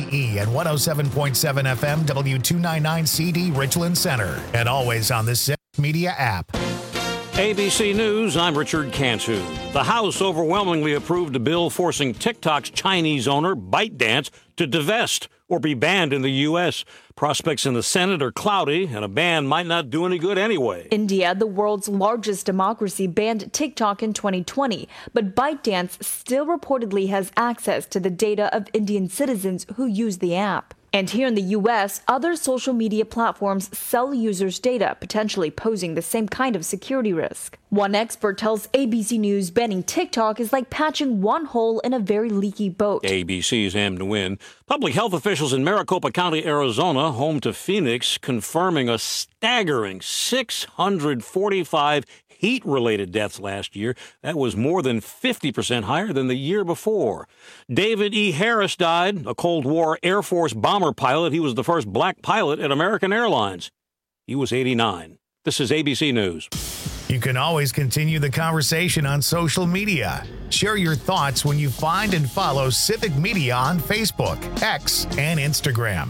KBGE and 107.7 FM W299CD Richland Center. And always on the Civic Media app. ABC News, I'm Richard Cantu. The House overwhelmingly approved a bill forcing TikTok's Chinese owner, ByteDance, to divest or be banned in the U.S. Prospects in the Senate are cloudy, and a ban might not do any good anyway. India, the world's largest democracy, banned TikTok in 2020, but ByteDance still reportedly has access to the data of Indian citizens who use the app. And here in the U.S., other social media platforms sell users' data, potentially posing the same kind of security risk. One expert tells ABC News banning TikTok is like patching one hole in a very leaky boat. ABC's aimed to win. Public health officials in Maricopa County, Arizona, home to Phoenix, confirming a staggering 645 heat-related deaths last year. That was more than 50% higher than the year before. David E. Harris died, a Cold War Air Force bomber pilot. He was the first black pilot at American Airlines. He was 89. This is ABC News. You can always continue the conversation on social media. Share your thoughts when you find and follow Civic Media on Facebook, X, and Instagram.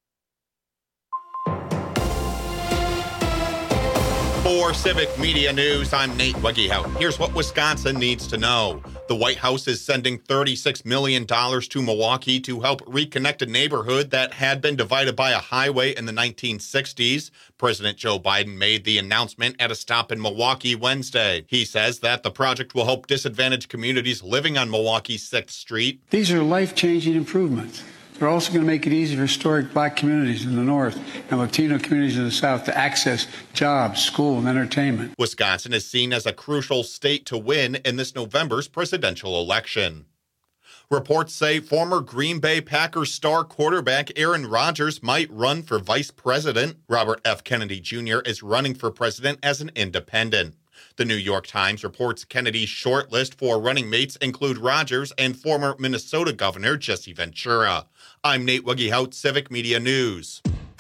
For Civic Media News, I'm Nate Wegehout. Here's what Wisconsin needs to know. The White House is sending $36 million to Milwaukee to help reconnect a neighborhood that had been divided by a highway in the 1960s. President Joe Biden made the announcement at a stop in Milwaukee Wednesday. He says that the project will help disadvantaged communities living on Milwaukee's 6th Street. These are life-changing improvements. They're also going to make it easy for historic black communities in the north and Latino communities in the south to access jobs, school, and entertainment. Wisconsin is seen as a crucial state to win in this November's presidential election. Reports say former Green Bay Packers star quarterback Aaron Rodgers might run for vice president. Robert F. Kennedy Jr. is running for president as an independent. The New York Times reports Kennedy's shortlist for running mates include Rodgers and former Minnesota Governor Jesse Ventura. I'm Nate Wegehout, Civic Media News.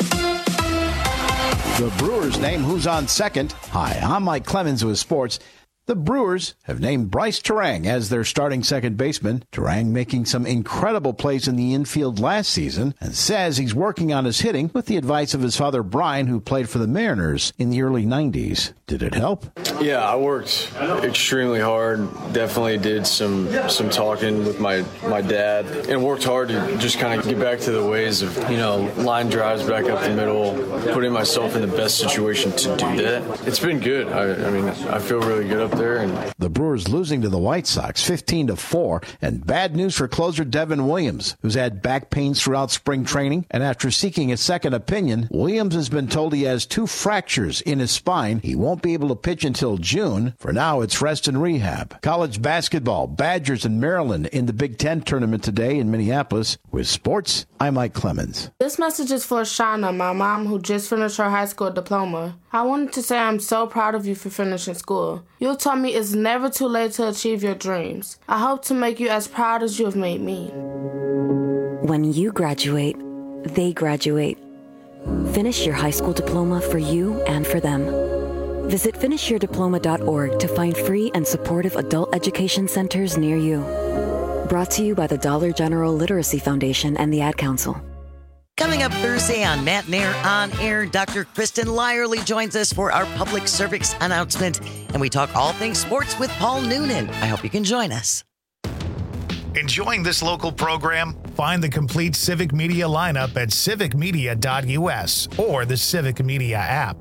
The Brewers name who's on second. Hi, I'm Mike Clemens with sports. The Brewers have named Bryce Terang as their starting second baseman. Terang making some incredible plays in the infield last season and says he's working on his hitting with the advice of his father Brian, who played for the Mariners in the early 90s. Did it help? Yeah, I worked extremely hard. Definitely did some talking with my dad and worked hard to just kind of get back to the ways of, line drives back up the middle, putting myself in the best situation to do that. It's been good. I feel really good up there. The Brewers losing to the White Sox 15-4, and bad news for closer Devin Williams, who's had back pains throughout spring training, and after seeking a second opinion, Williams has been told he has 2 fractures in his spine. He won't be able to pitch until June. For now, it's rest and rehab. College basketball, Badgers and Maryland in the Big Ten tournament today in Minneapolis. With sports, I'm Mike Clemens. This message is for Shauna, my mom, who just finished her high school diploma. I wanted to say I'm so proud of you for finishing school. You taught me it's never too late to achieve your dreams. I hope to make you as proud as you have made me. When you graduate, they graduate. Finish your high school diploma for you and for them. Visit finishyourdiploma.org to find free and supportive adult education centers near you. Brought to you by the Dollar General Literacy Foundation and the Ad Council. Coming up Thursday on Matt Nair On Air, Dr. Kristen Lyerly joins us for our public service announcement, and we talk all things sports with Paul Noonan. I hope you can join us. Enjoying this local program? Find the complete Civic Media lineup at civicmedia.us or the Civic Media app.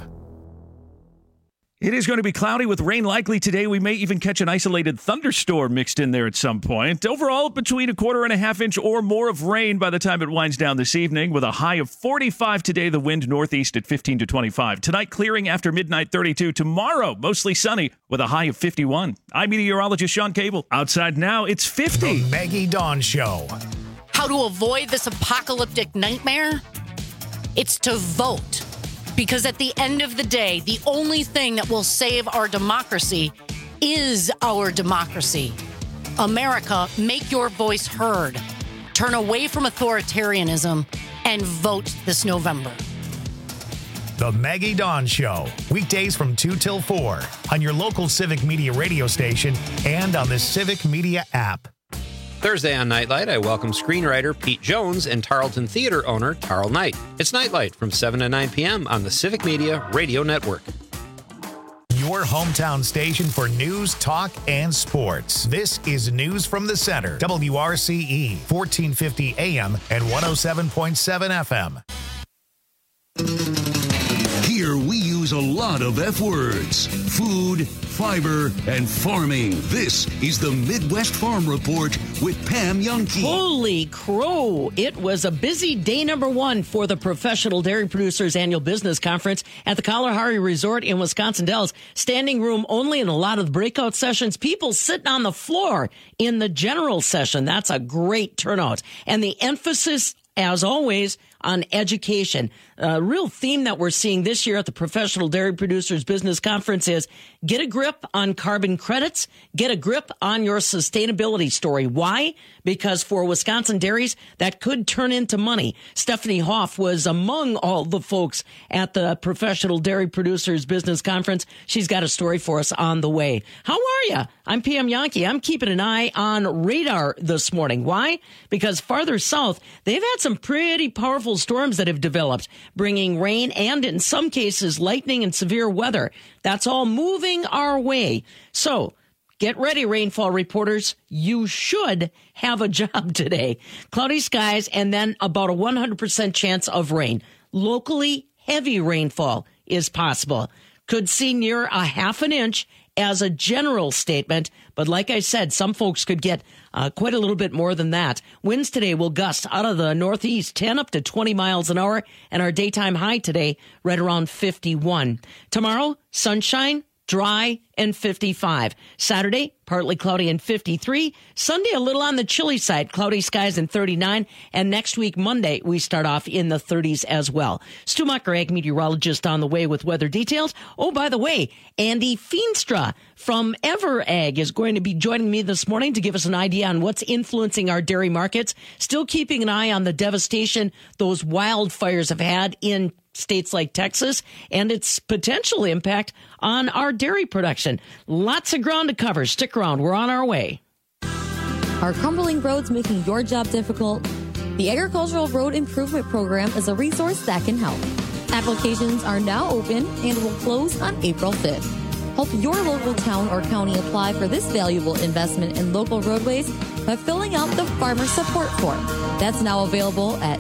It is going to be cloudy with rain likely today. We may even catch an isolated thunderstorm mixed in there at some point. Overall, between 1/4 and 1/2 inch or more of rain by the time it winds down this evening, with a high of 45 today, the wind northeast at 15 to 25. Tonight, clearing after midnight, 32. Tomorrow, mostly sunny with a high of 51. I'm meteorologist Sean Cable. Outside now, it's 50. The Maggie Dawn Show. How to avoid this apocalyptic nightmare? It's to vote. Because at the end of the day, the only thing that will save our democracy is our democracy. America, make your voice heard. Turn away from authoritarianism and vote this November. The Maggie Dawn Show, weekdays from 2 till 4 on your local Civic Media radio station and on the Civic Media app. Thursday on Nightlight, I welcome screenwriter Pete Jones and Tarleton Theater owner Tarl Knight. It's Nightlight from 7 to 9 p.m. on the Civic Media Radio Network. Your hometown station for news, talk, and sports. This is News from the Center, WRCE, 1450 AM and 107.7 FM. Here we use a lot of F words: food, fiber, and farming. This is the Midwest Farm Report with Pam Youngke. Holy crow. It was a busy day number one for the Professional Dairy Producers Annual Business Conference at the Kalahari Resort in Wisconsin Dells. Standing room only in a lot of the breakout sessions. People sitting on the floor in the general session. That's a great turnout. And the emphasis, as always, on education. A real theme that we're seeing this year at the Professional Dairy Producers Business Conference is get a grip on carbon credits, get a grip on your sustainability story. Why? Because for Wisconsin dairies, that could turn into money. Stephanie Hoff was among all the folks at the Professional Dairy Producers Business Conference. She's got a story for us on the way. How are you? I'm Pam Youngke. I'm keeping an eye on radar this morning. Why? Because farther south, they've had some pretty powerful storms that have developed, bringing rain and, in some cases, lightning and severe weather. That's all moving our way. So get ready, rainfall reporters. You should have a job today. Cloudy skies and then about a 100% chance of rain. Locally, heavy rainfall is possible. Could see near a half an inch as a general statement. But like I said, some folks could get quite a little bit more than that. Winds today will gust out of the northeast 10 up to 20 miles an hour. And our daytime high today right around 51. Tomorrow, sunshine, dry, and 55. Saturday, partly cloudy and 53. Sunday, a little on the chilly side, cloudy skies and 39. And next week, Monday, we start off in the 30s as well. Stu Mucker, ag meteorologist, on the way with weather details. Oh, by the way, Andy Feenstra from EverAg is going to be joining me this morning to give us an idea on what's influencing our dairy markets. Still keeping an eye on the devastation those wildfires have had in states like Texas and its potential impact on our dairy production. Lots of ground to cover. Stick around. We're on our way. Are crumbling roads making your job difficult? The Agricultural Road Improvement Program is a resource that can help. Applications are now open and will close on April 5th. Help your local town or county apply for this valuable investment in local roadways by filling out the Farmer Support Form. That's now available at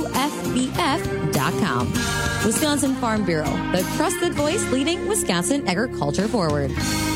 WFBF.com. Wisconsin Farm Bureau, the trusted voice leading Wisconsin agriculture forward.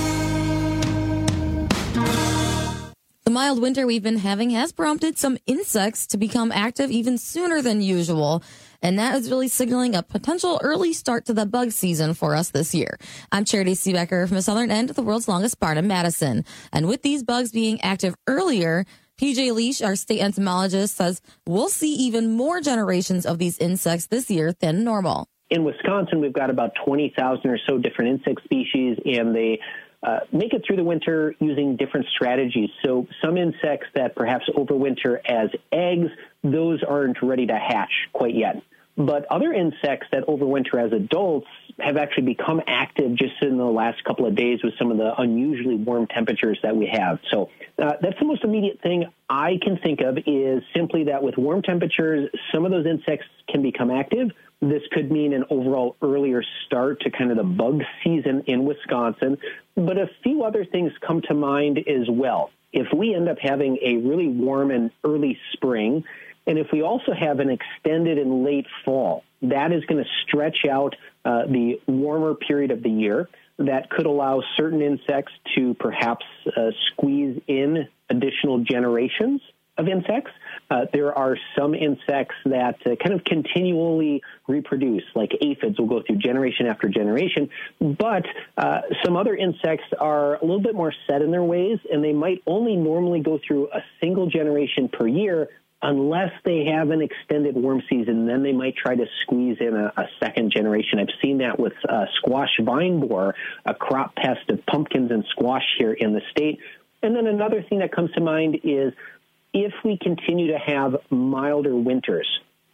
The mild winter we've been having has prompted some insects to become active even sooner than usual. And that is really signaling a potential early start to the bug season for us this year. I'm Charity Seebecker from the southern end of the world's longest barn in Madison. And with these bugs being active earlier, PJ Leash, our state entomologist, says we'll see even more generations of these insects this year than normal. In Wisconsin, we've got about 20,000 or so different insect species, and they make it through the winter using different strategies. So some insects that perhaps overwinter as eggs, those aren't ready to hatch quite yet. But other insects that overwinter as adults have actually become active just in the last couple of days with some of the unusually warm temperatures that we have. So that's the most immediate thing I can think of, is simply that with warm temperatures, some of those insects can become active. This could mean an overall earlier start to kind of the bug season in Wisconsin. But a few other things come to mind as well. If we end up having a really warm and early spring, and if we also have an extended and late fall, that is going to stretch out the warmer period of the year. That could allow certain insects to perhaps squeeze in additional generations of insects. There are some insects that kind of continually reproduce, like aphids will go through generation after generation. But some other insects are a little bit more set in their ways, and they might only normally go through a single generation per year, unless they have an extended warm season. Then they might try to squeeze in a second generation. I've seen that with squash vine borer, a crop pest of pumpkins and squash here in the state. And then another thing that comes to mind is if we continue to have milder winters,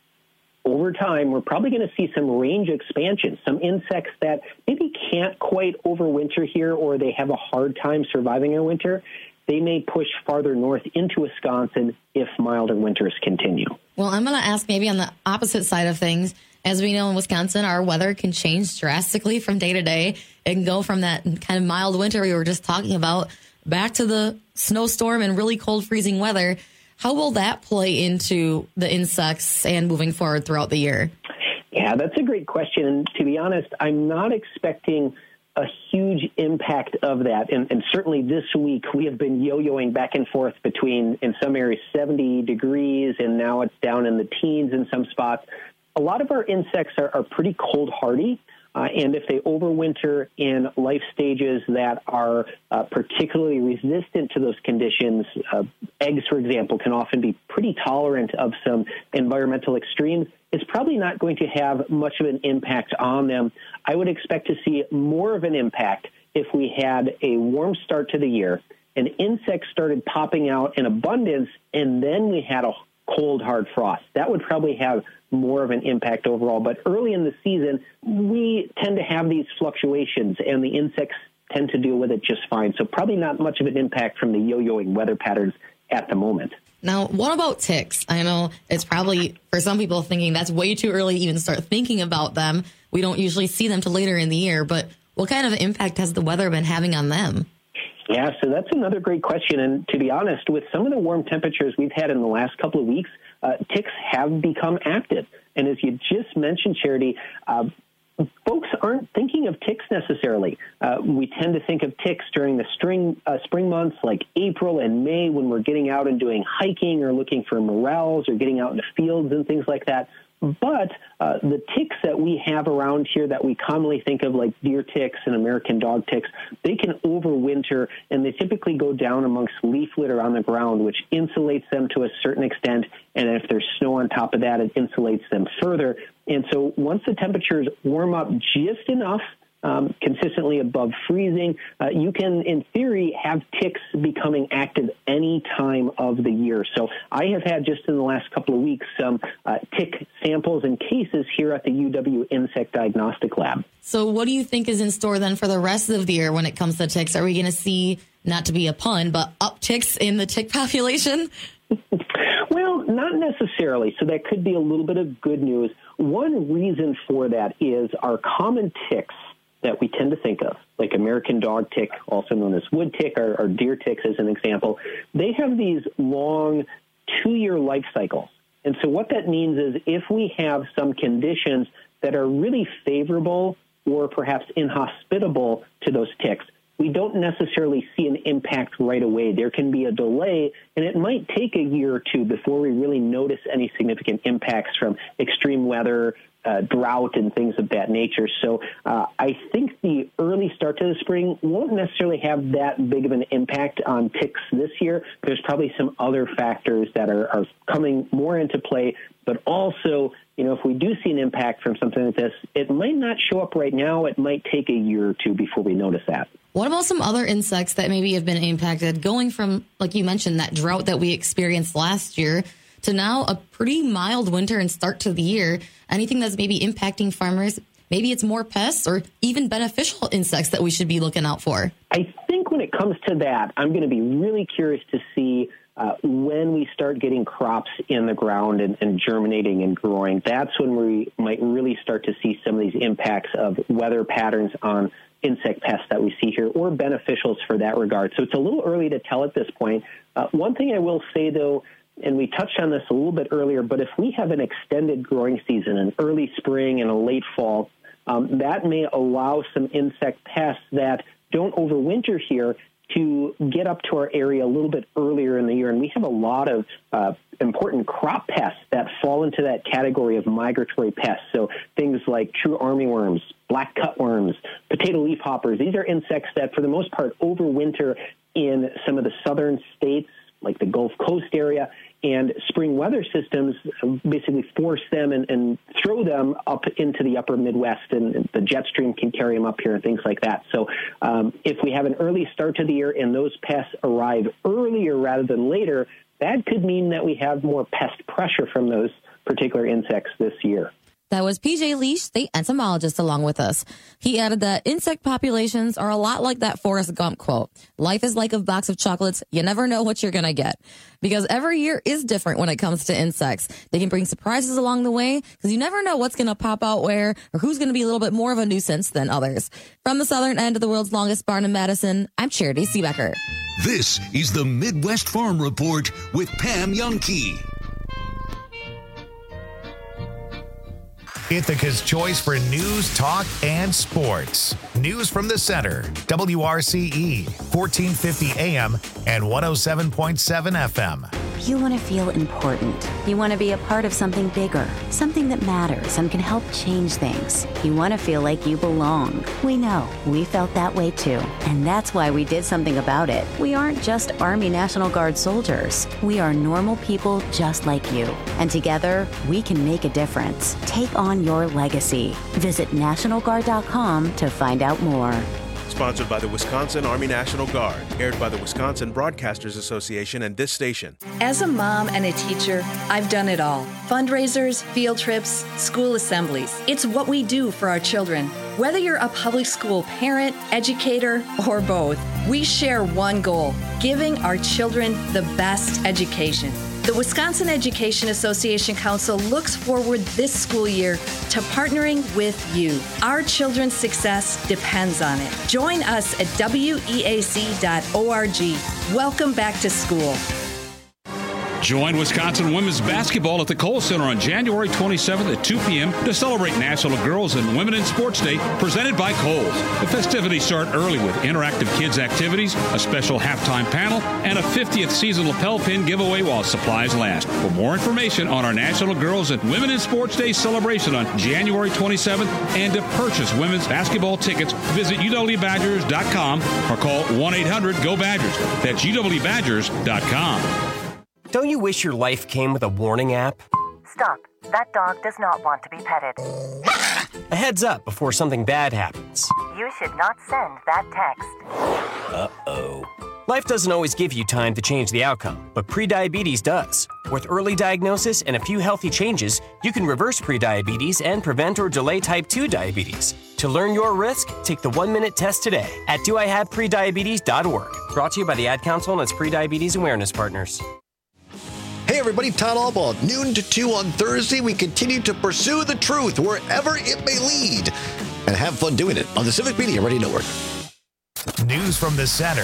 over time, we're probably going to see some range expansion, some insects that maybe can't quite overwinter here, or they have a hard time surviving in winter. they may push farther north into Wisconsin if milder winters continue. Well, I'm going to ask maybe on the opposite side of things. As we know in Wisconsin, our weather can change drastically from day to day. It can go from that kind of mild winter we were just talking about back to the snowstorm and really cold freezing weather. How will that play into the insects and moving forward throughout the year? Yeah, that's a great question. And to be honest, I'm not expecting a huge impact of that. And certainly this week, we have been yo-yoing back and forth between, in some areas, 70 degrees, and now it's down in the teens in some spots. A lot of our insects are pretty cold hardy. And if they overwinter in life stages that are particularly resistant to those conditions, eggs, for example, can often be pretty tolerant of some environmental extremes. It's probably not going to have much of an impact on them. I would expect to see more of an impact if we had a warm start to the year and insects started popping out in abundance, and then we had a cold, hard frost. That would probably have more of an impact overall. But early in the season, we tend to have these fluctuations, and the insects tend to deal with it just fine. So probably not much of an impact from the yo-yoing weather patterns at the moment. Now, what about ticks? I know it's probably, for some people, thinking that's way too early to even start thinking about them. We don't usually see them till later in the year, but what kind of impact has the weather been having on them? Yeah, so that's another great question. And to be honest, with some of the warm temperatures we've had in the last couple of weeks, ticks have become active. And as you just mentioned, Charity, folks aren't thinking of ticks necessarily. We tend to think of ticks during the spring months like April and May when we're getting out and doing hiking or looking for morels or getting out in the fields and things like that. But the ticks that we have around here that we commonly think of, like deer ticks and American dog ticks, they can overwinter, and they typically go down amongst leaf litter on the ground, which insulates them to a certain extent. And if there's snow on top of that, it insulates them further. And so once the temperatures warm up just enough, consistently above freezing, you can, in theory, have ticks becoming active any time of the year. So I have had just in the last couple of weeks some tick samples and cases here at the UW Insect Diagnostic Lab. So what do you think is in store then for the rest of the year when it comes to ticks? Are we going to see, not to be a pun, but upticks in the tick population? Well, not necessarily. So that could be a little bit of good news. One reason for that is our common ticks that we tend to think of, like American dog tick, also known as wood tick, or deer ticks as an example, they have these long 2-year life cycles. And so what that means is if we have some conditions that are really favorable or perhaps inhospitable to those ticks, we don't necessarily see an impact right away. There can be a delay, and it might take a year or two before we really notice any significant impacts from extreme weather, drought, and things of that nature. So I think the early start to the spring won't necessarily have that big of an impact on ticks this year. There's probably some other factors that are coming more into play. But also, if we do see an impact from something like this, it might not show up right now. It might take a year or two before we notice that. What about some other insects that maybe have been impacted, going from, like you mentioned, that drought that we experienced last year to now a pretty mild winter and start to the year? Anything that's maybe impacting farmers? Maybe it's more pests or even beneficial insects that we should be looking out for. I think when it comes to that, I'm going to be really curious to see when we start getting crops in the ground and germinating and growing. That's when we might really start to see some of these impacts of weather patterns on insect pests that we see here, or beneficials for that regard. So it's a little early to tell at this point. One thing I will say, though, and we touched on this a little bit earlier, but if we have an extended growing season, an early spring and a late fall, that may allow some insect pests that don't overwinter here to get up to our area a little bit earlier in the year. And we have a lot of important crop pests that fall into that category of migratory pests. So things like true armyworms, black cutworms, potato leafhoppers. These are insects that, for the most part, overwinter in some of the southern states, like the Gulf Coast area, and spring weather systems basically force them and throw them up into the upper Midwest, and the jet stream can carry them up here and things like that. So if we have an early start to the year and those pests arrive earlier rather than later, that could mean that we have more pest pressure from those particular insects this year. That was PJ Leash, state entomologist, along with us. He added that insect populations are a lot like that Forrest Gump quote. Life is like a box of chocolates. You never know what you're going to get. Because every year is different when it comes to insects. They can bring surprises along the way because you never know what's going to pop out where or who's going to be a little bit more of a nuisance than others. From the southern end of the world's longest barn in Madison, I'm Charity Seebecker. This is the Midwest Farm Report with Pam Youngkey. Ithaca's choice for news, talk, and sports. News from the center. WRCE, 1450 AM and 107.7 FM. You want to feel important. You want to be a part of something bigger, something that matters and can help change things. You want to feel like you belong. We know. We felt that way too. And that's why we did something about it. We aren't just Army National Guard soldiers. We are normal people just like you. And together, we can make a difference. Take on your legacy. Visit NationalGuard.com to find out more. Sponsored by the Wisconsin Army National Guard. Aired by the Wisconsin Broadcasters Association and this station. As a mom and a teacher, I've done it all. Fundraisers, field trips, school assemblies. It's what we do for our children. Whether you're a public school parent, educator, or both, we share one goal: giving our children the best education. The Wisconsin Education Association Council looks forward this school year to partnering with you. Our children's success depends on it. Join us at weac.org. Welcome back to school. Join Wisconsin women's basketball at the Kohl Center on January 27th at 2 p.m. to celebrate National Girls and Women in Sports Day, presented by Kohl's. The festivities start early with interactive kids activities, a special halftime panel, and a 50th season lapel pin giveaway while supplies last. For more information on our National Girls and Women in Sports Day celebration on January 27th and to purchase women's basketball tickets, visit uwbadgers.com or call 1-800-GO-BADGERS. That's uwbadgers.com. Don't you wish your life came with a warning app? Stop. That dog does not want to be petted. A heads up before something bad happens. You should not send that text. Uh-oh. Life doesn't always give you time to change the outcome, but prediabetes does. With early diagnosis and a few healthy changes, you can reverse prediabetes and prevent or delay type 2 diabetes. To learn your risk, take the 1-minute test today at doihaveprediabetes.org. Brought to you by the Ad Council and its prediabetes awareness partners. Hey everybody, Todd Albaugh, noon to 2 on Thursday. We continue to pursue the truth wherever it may lead and have fun doing it on the Civic Media Radio Network. News from the center.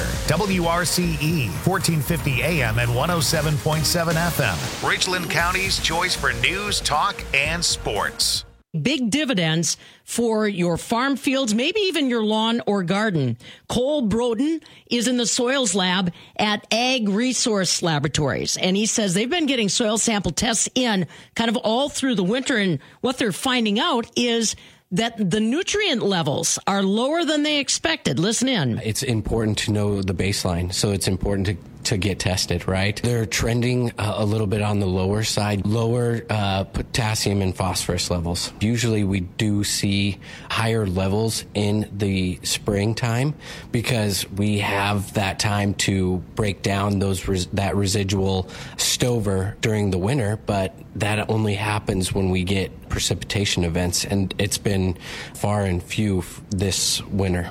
WRCE, 1450 AM and 107.7 FM. Richland County's choice for news, talk, and sports. Big dividends for your farm fields, maybe even your lawn or garden. Cole Broden is in the soils lab at Ag Resource Laboratories, and he says they've been getting soil sample tests in kind of all through the winter, and what they're finding out is that the nutrient levels are lower than they expected. Listen in. It's important to know the baseline, so it's important to get tested, right? They're trending a little bit on the lower side, lower potassium and phosphorus levels. Usually we do see higher levels in the springtime because we have that time to break down that residual stover during the winter, but that only happens when we get precipitation events, and it's been far and few this winter.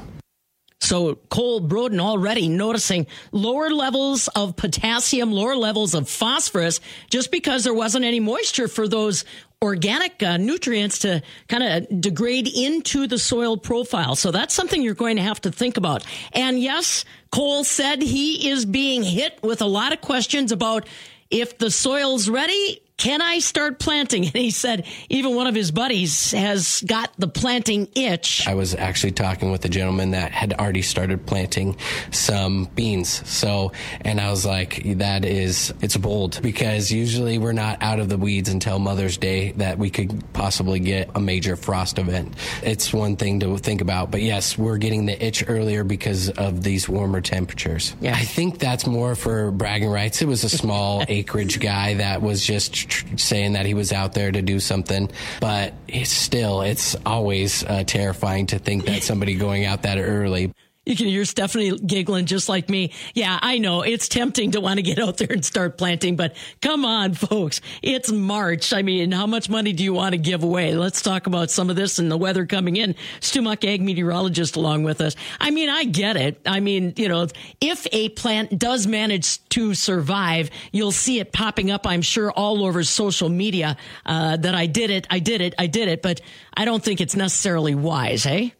So Cole Broden already noticing lower levels of potassium, lower levels of phosphorus, just because there wasn't any moisture for those organic nutrients to kind of degrade into the soil profile. So that's something you're going to have to think about. And yes, Cole said he is being hit with a lot of questions about if the soil's ready, can I start planting? And he said even one of his buddies has got the planting itch. I was actually talking with a gentleman that had already started planting some beans. And I was like, it's bold, because usually we're not out of the weeds until Mother's Day that we could possibly get a major frost event. It's one thing to think about, but yes, we're getting the itch earlier because of these warmer temperatures. Yeah, I think that's more for bragging rights. It was a small acreage guy that was just saying that he was out there to do something, but it's always terrifying to think that somebody going out that early. You can hear Stephanie giggling just like me. Yeah, I know. It's tempting to want to get out there and start planting, but come on, folks. It's March. I mean, how much money do you want to give away? Let's talk about some of this and the weather coming in. Stu Muck, ag meteorologist, along with us. I mean, I get it. I mean, if a plant does manage to survive, you'll see it popping up, I'm sure, all over social media that I did it. But I don't think it's necessarily wise, hey?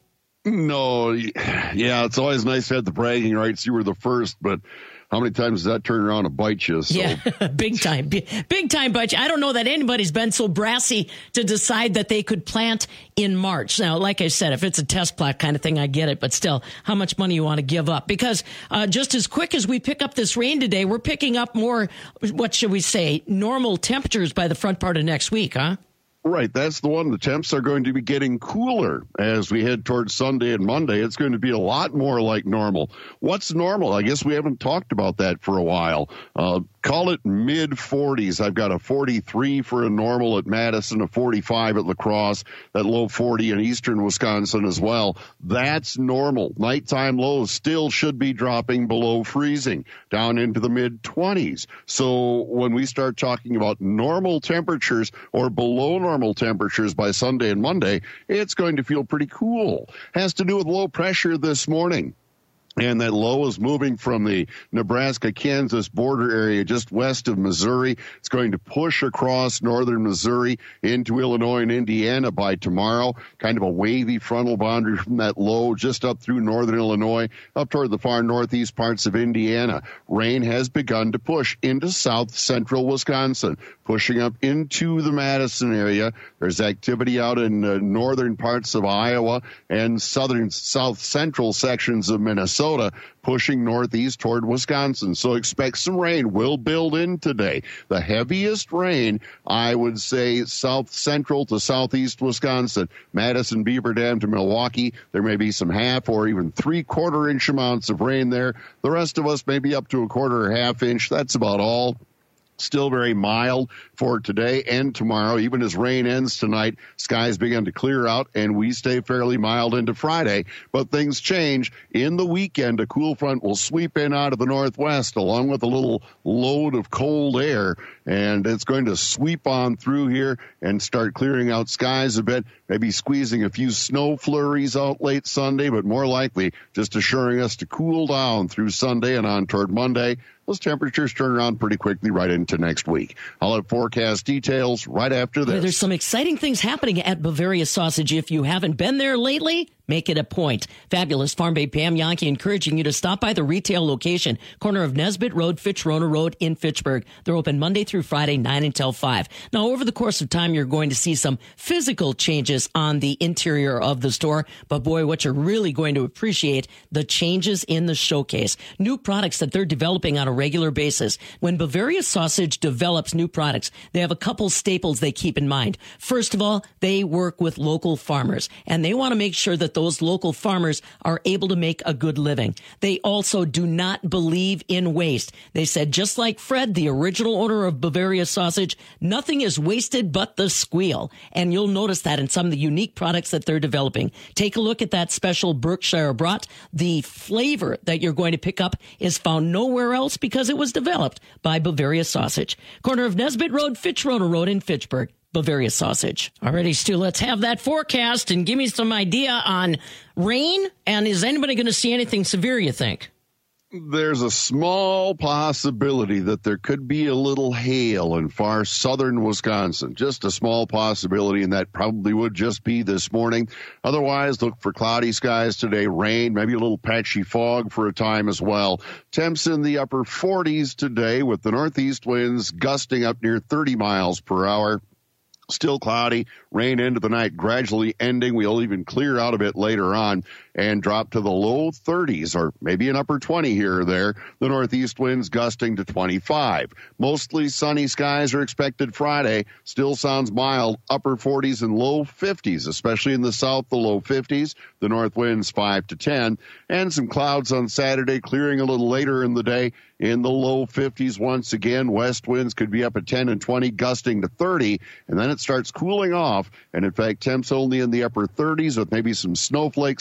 No, yeah, it's always nice to have the bragging rights. You were the first, but how many times does that turn around and bite you? So. Yeah, big time bite you. I don't know that anybody's been so brassy to decide that they could plant in March. Now, like I said, if it's a test plot kind of thing, I get it. But still, how much money you want to give up? Because just as quick as we pick up this rain today, we're picking up more, what should we say, normal temperatures by the front part of next week, huh? Right, that's the one. The temps are going to be getting cooler as we head towards Sunday and Monday. It's going to be a lot more like normal. What's normal? I guess we haven't talked about that for a while. Call it mid-40s. I've got a 43 for a normal at Madison, a 45 at La Crosse, that low 40 in eastern Wisconsin as well. That's normal. Nighttime lows still should be dropping below freezing, down into the mid-20s. So when we start talking about normal temperatures or below normal temperatures by Sunday and Monday, it's going to feel pretty cool. Has to do with low pressure this morning. And that low is moving from the Nebraska-Kansas border area just west of Missouri. It's going to push across northern Missouri into Illinois and Indiana by tomorrow. Kind of a wavy frontal boundary from that low just up through northern Illinois, up toward the far northeast parts of Indiana. Rain has begun to push into south central Wisconsin, pushing up into the Madison area. There's activity out in northern parts of Iowa and south central sections of Minnesota, pushing northeast toward Wisconsin. So expect some rain will build in today. The heaviest rain, I would say, south central to southeast Wisconsin, Madison, Beaver Dam to Milwaukee. There may be some half or even 3/4 inch amounts of rain there. The rest of us may be up to a quarter or half inch. That's about all. Still very mild for today and tomorrow. Even as rain ends tonight, skies begin to clear out and we stay fairly mild into Friday. But things change. In the weekend, a cool front will sweep in out of the northwest along with a little load of cold air. And it's going to sweep on through here and start clearing out skies a bit, maybe squeezing a few snow flurries out late Sunday, but more likely just assuring us to cool down through Sunday and on toward Monday. Those temperatures turn around pretty quickly right into next week. I'll have forecast details right after this. There's some exciting things happening at Bavaria Sausage. If you haven't been there lately, make it a point. Fabulous Farm Babe Pam Yankee encouraging you to stop by the retail location, corner of Nesbitt Road, Fitch-Rona Road in Fitchburg. They're open Monday through Friday, 9 until 5. Now, over the course of time, you're going to see some physical changes on the interior of the store. But boy, what you're really going to appreciate, the changes in the showcase. New products that they're developing on a regular basis. When Bavaria Sausage develops new products, they have a couple staples they keep in mind. First of all, they work with local farmers, and they want to make sure that those local farmers are able to make a good living. They also do not believe in waste. They said, just like Fred, the original owner of Bavaria Sausage, nothing is wasted but the squeal. And you'll notice that in some of the unique products that they're developing. Take a look at that special Berkshire Brat. The flavor that you're going to pick up is found nowhere else because it was developed by Bavaria Sausage. Corner of Nesbitt Road, Fitch-Rona Road in Fitchburg. Bavaria Sausage. Alrighty, Stu, let's have that forecast and give me some idea on rain. And is anybody going to see anything severe, you think? There's a small possibility that there could be a little hail in far southern Wisconsin. Just a small possibility, and that probably would just be this morning. Otherwise, look for cloudy skies today, rain, maybe a little patchy fog for a time as well. Temps in the upper 40s today with the northeast winds gusting up near 30 miles per hour. Still cloudy, rain into the night, gradually ending. We'll even clear out a bit later on and drop to the low 30s or maybe an upper 20 here or there. The northeast winds gusting to 25. Mostly sunny skies are expected Friday. Still sounds mild, upper 40s and low 50s, especially in the south, the low 50s. The north winds 5 to 10. And some clouds on Saturday, clearing a little later in the day in the low 50s once again. West winds could be up at 10 and 20, gusting to 30. And then it starts cooling off. And in fact, temps only in the upper 30s with maybe some snowflakes Sunday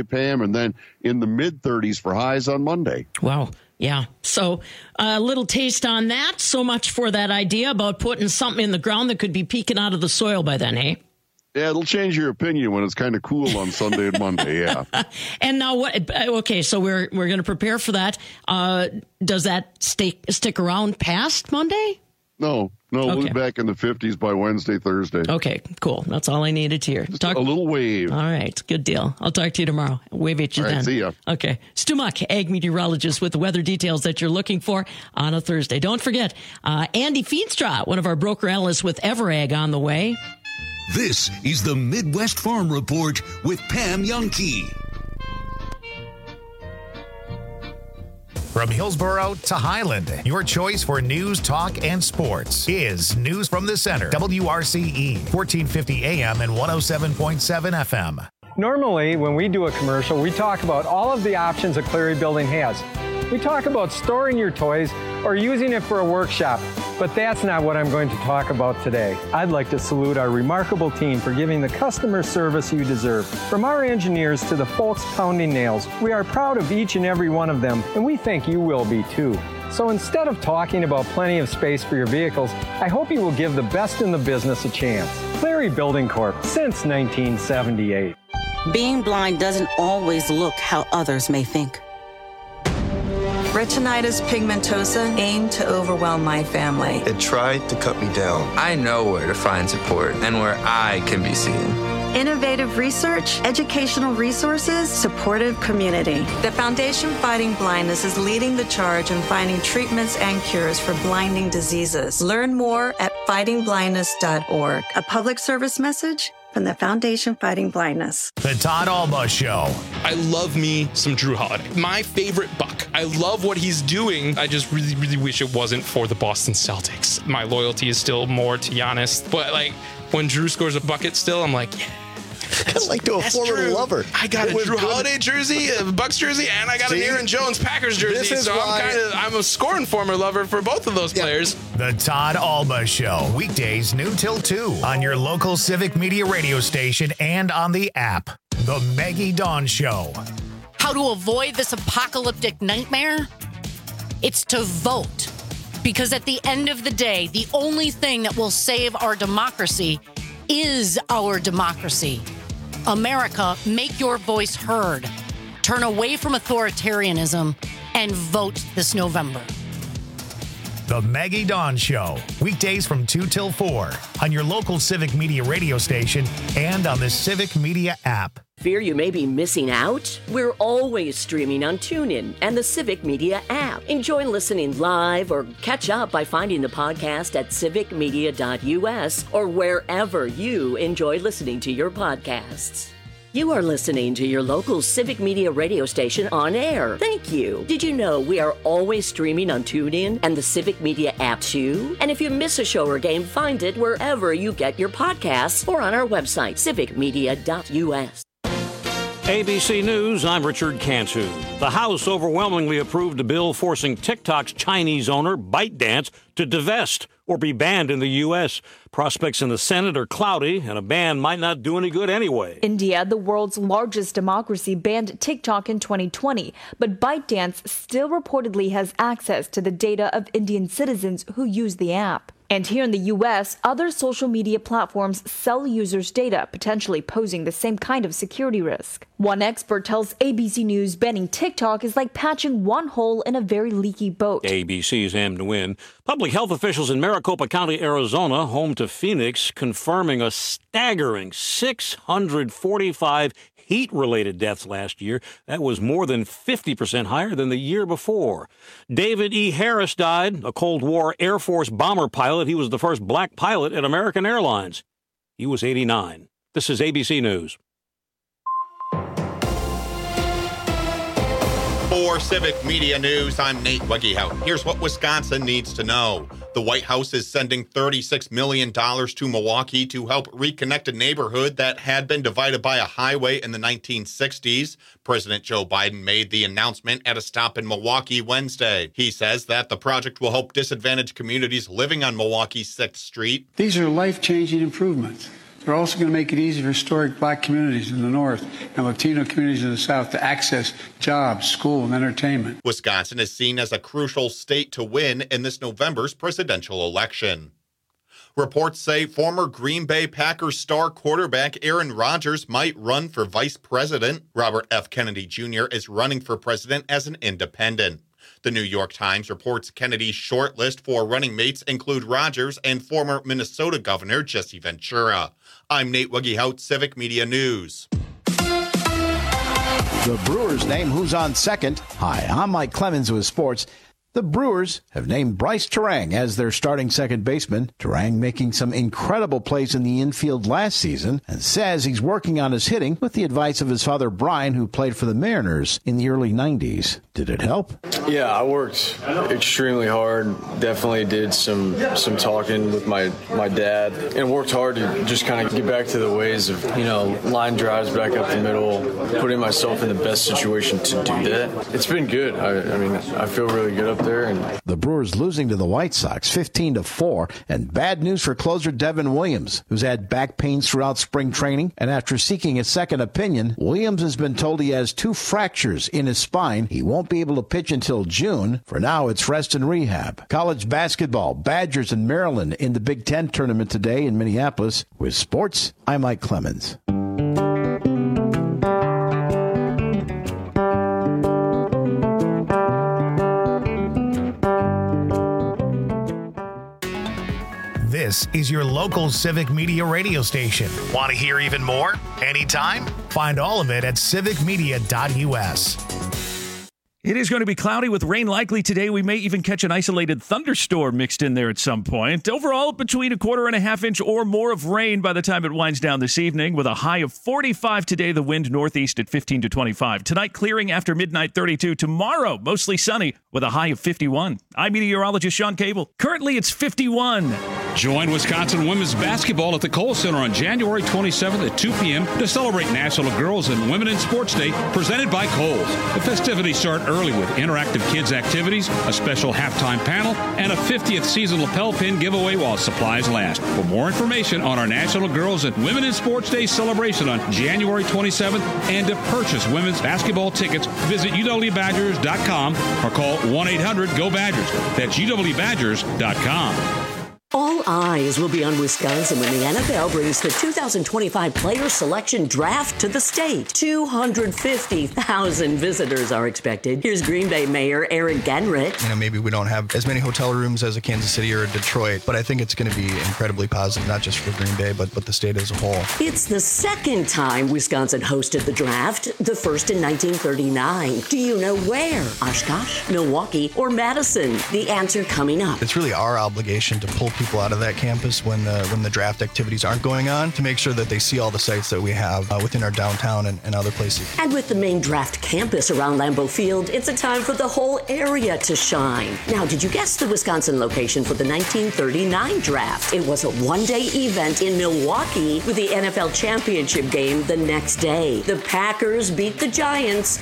Pam, and then in the mid-30s for highs on Monday. Wow. Yeah. So a little taste on that. So much for that idea about putting something in the ground that could be peeking out of the soil by then, hey? Yeah, it'll change your opinion when it's kind of cool on Sunday and Monday, yeah. And now what? Okay, so we're going to prepare for that. Does that stick around past Monday? No, we'll be back in the 50s by Wednesday, Thursday. Okay, cool. That's all I needed to hear. A little wave. All right, good deal. I'll talk to you tomorrow. Wave at you all right, then. See ya. Okay. Stu Muck, ag meteorologist with the weather details that you're looking for on a Thursday. Don't forget, Andy Feenstra, one of our broker analysts with Everag on the way. This is the Midwest Farm Report with Pam Youngkey. From Hillsboro to Highland, your choice for news, talk, and sports is News from the Center. WRCE, 1450 AM and 107.7 FM. Normally, when we do a commercial, we talk about all of the options a Cleary building has. We talk about storing your toys or using it for a workshop, but that's not what I'm going to talk about today. I'd like to salute our remarkable team for giving the customer service you deserve. From our engineers to the folks pounding nails, we are proud of each and every one of them, and we think you will be too. So instead of talking about plenty of space for your vehicles, I hope you will give the best in the business a chance. Cleary Building Corp. Since 1978. Being blind doesn't always look how others may think. Retinitis pigmentosa aimed to overwhelm my family. It tried to cut me down. I know where to find support and where I can be seen. Innovative research, educational resources, supportive community. The Foundation Fighting Blindness is leading the charge in finding treatments and cures for blinding diseases. Learn more at fightingblindness.org. A public service message from the Foundation Fighting Blindness. The Todd Alba Show. I love me some Drew Holiday. My favorite Buck. I love what he's doing. I just really, really wish it wasn't for the Boston Celtics. My loyalty is still more to Giannis. But like when Drew scores a bucket still, I'm like, yeah. Kind of like to a former lover. I got a Drew Holiday jersey, a Bucks jersey, and I got an Aaron Jones Packers jersey. So I'm a scoring former lover for both of those players. The Todd Alba Show, weekdays noon till 2 on your local Civic Media radio station and on the app. The Maggie Dawn Show. How to avoid this apocalyptic nightmare? It's to vote. Because at the end of the day, the only thing that will save our democracy is our democracy. America, make your voice heard. Turn away from authoritarianism and vote this November. The Maggie Dawn Show, weekdays from 2 till 4 on your local Civic Media radio station and on the Civic Media app. Fear you may be missing out? We're always streaming on TuneIn and the Civic Media app. Enjoy listening live or catch up by finding the podcast at civicmedia.us or wherever you enjoy listening to your podcasts. You are listening to your local Civic Media radio station on air. Thank you. Did you know we are always streaming on TuneIn and the Civic Media app too? And if you miss a show or game, find it wherever you get your podcasts or on our website, civicmedia.us. ABC News, I'm Richard Cantu. The House overwhelmingly approved a bill forcing TikTok's Chinese owner, ByteDance, to divest or be banned in the U.S. Prospects in the Senate are cloudy, and a ban might not do any good anyway. India, the world's largest democracy, banned TikTok in 2020, but ByteDance still reportedly has access to the data of Indian citizens who use the app. And here in the U.S., other social media platforms sell users' data, potentially posing the same kind of security risk. One expert tells ABC News banning TikTok is like patching one hole in a very leaky boat. ABC's Am to Win. Public health officials in Maricopa County, Arizona, home to Phoenix, confirming a staggering 645 heat-related deaths last year. That was more than 50% higher than the year before. David E. Harris died, a Cold War Air Force bomber pilot. He was the first black pilot at American Airlines. He was 89. This is ABC News. For Civic Media News, I'm Nate Weggehout. Here's what Wisconsin needs to know. The White House is sending $36 million to Milwaukee to help reconnect a neighborhood that had been divided by a highway in the 1960s. President Joe Biden made the announcement at a stop in Milwaukee Wednesday. He says that the project will help disadvantaged communities living on Milwaukee's 6th Street. These are life-changing improvements. They're also going to make it easy for historic black communities in the North and Latino communities in the South to access jobs, school, and entertainment. Wisconsin is seen as a crucial state to win in this November's presidential election. Reports say former Green Bay Packers star quarterback Aaron Rodgers might run for vice president. Robert F. Kennedy Jr. is running for president as an independent. The New York Times reports Kennedy's shortlist for running mates include Rodgers and former Minnesota Governor Jesse Ventura. I'm Nate Wiggyhout, Civic Media News. The Brewers name who's on second. Hi, I'm Mike Clemens with sports. The Brewers have named Bryce Terang as their starting second baseman. Terang making some incredible plays in the infield last season and says he's working on his hitting with the advice of his father Brian, who played for the Mariners in the early 90s. Did it help? Yeah, I worked extremely hard. Definitely did some talking with my dad and worked hard to just kind of get back to the ways of, line drives back up the middle, putting myself in the best situation to do that. It's been good. I feel really good up there. The Brewers losing to the White Sox 15-4, and bad news for closer Devin Williams, who's had back pains throughout spring training, and after seeking a second opinion, Williams has been told he has 2 fractures in his spine. He won't be able to pitch until June. For now, it's rest and rehab. College basketball, Badgers and Maryland in the Big Ten tournament today in Minneapolis. With sports, I'm Mike Clemens. This is your local Civic Media radio station. Want to hear even more? Anytime? Find all of it at civicmedia.us. It is going to be cloudy with rain likely today. We may even catch an isolated thunderstorm mixed in there at some point. Overall, between a 1.5 inch or more of rain by the time it winds down this evening, with a high of 45 today, the wind northeast at 15 to 25. Tonight, clearing after midnight, 32. Tomorrow, mostly sunny with a high of 51. I'm meteorologist Sean Cable. Currently, it's 51. Join Wisconsin women's basketball at the Kohl Center on January 27th at 2 p.m. to celebrate National Girls and Women in Sports Day, presented by Kohl's. The festivities start early with interactive kids activities, a special halftime panel, and a 50th season lapel pin giveaway while supplies last. For more information on our National Girls and Women in Sports Day celebration on January 27th and to purchase women's basketball tickets, visit uwbadgers.com or call 1-800-GO-BADGERS. That's uwbadgers.com. All eyes will be on Wisconsin when the NFL brings the 2025 Player Selection Draft to the state. 250,000 visitors are expected. Here's Green Bay Mayor Eric Genrich. Maybe we don't have as many hotel rooms as a Kansas City or a Detroit, but I think it's going to be incredibly positive, not just for Green Bay, but the state as a whole. It's the second time Wisconsin hosted the draft, the first in 1939. Do you know where? Oshkosh, Milwaukee, or Madison? The answer coming up. It's really our obligation to pull people out of that campus when the draft activities aren't going on, to make sure that they see all the sites that we have within our downtown and other places. And with the main draft campus around Lambeau Field, it's a time for the whole area to shine. Now, did you guess the Wisconsin location for the 1939 draft? It was a one-day event in Milwaukee with the NFL championship game the next day. The Packers beat the Giants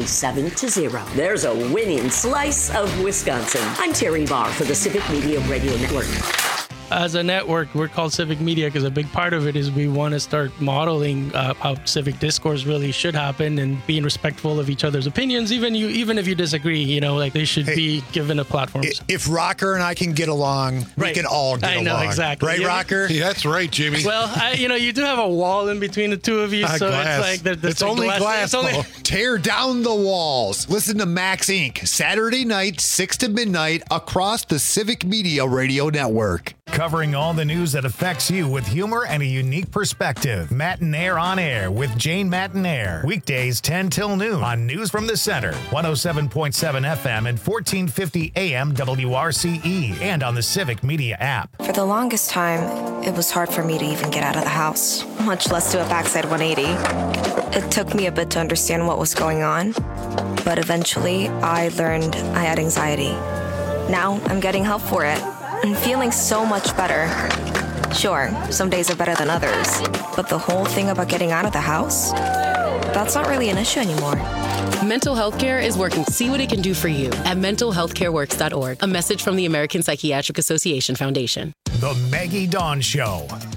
27-0. There's a winning slice of Wisconsin. I'm Terry Barr for the Civic Media Radio Network. As a network, we're called Civic Media because a big part of it is we want to start modeling how civic discourse really should happen and being respectful of each other's opinions, even if you disagree. They should be given a platform. If Rocker and I can get along, we can all get along. I know, exactly. Right, Rocker? Yeah, that's right, Jimmy. Well, you do have a wall in between the two of you, so glass. it's like it's only glass. Tear down the walls. Listen to Max Inc. Saturday night, 6 to midnight, across the Civic Media Radio Network. Covering all the news that affects you with humor and a unique perspective. Matinaire on Air with Jane Matinaire. Weekdays 10 till noon on News from the Center. 107.7 FM and 1450 AM WRCE. And on the Civic Media app. For the longest time, it was hard for me to even get out of the house, much less do a backside 180. It took me a bit to understand what was going on, but eventually I learned I had anxiety. Now I'm getting help for it. I'm feeling so much better. Sure, some days are better than others, but the whole thing about getting out of the house, that's not really an issue anymore. Mental health care is working. See what it can do for you at mentalhealthcareworks.org. A message from the American Psychiatric Association Foundation. The Maggie Dawn Show.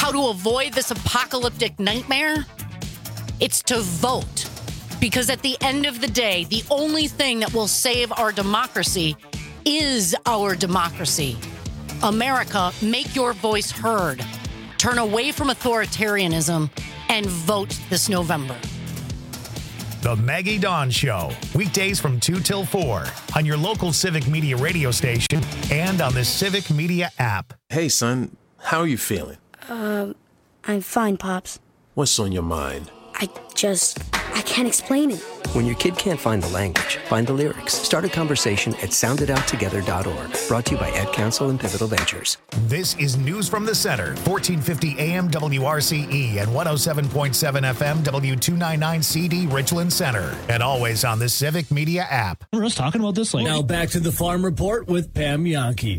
how to avoid this apocalyptic nightmare? It's to vote. Because at the end of the day, the only thing that will save our democracy is our democracy. America, make your voice heard. Turn away from authoritarianism and vote this November. The Maggie Dawn Show, weekdays from 2 till 4 on your local Civic Media radio station and on the Civic Media app. Hey, son, how are you feeling? I'm fine, Pops. What's on your mind? I can't explain it. When your kid can't find the language, find the lyrics. Start a conversation at sounditouttogether.org. Brought to you by Ad Council and Pivotal Ventures. This is News from the Center, 1450 AM WRCE and 107.7 FM W299CD Richland Center. And always on the Civic Media app. We were just talking about this later. Now back to the Farm Report with Pam Yankee.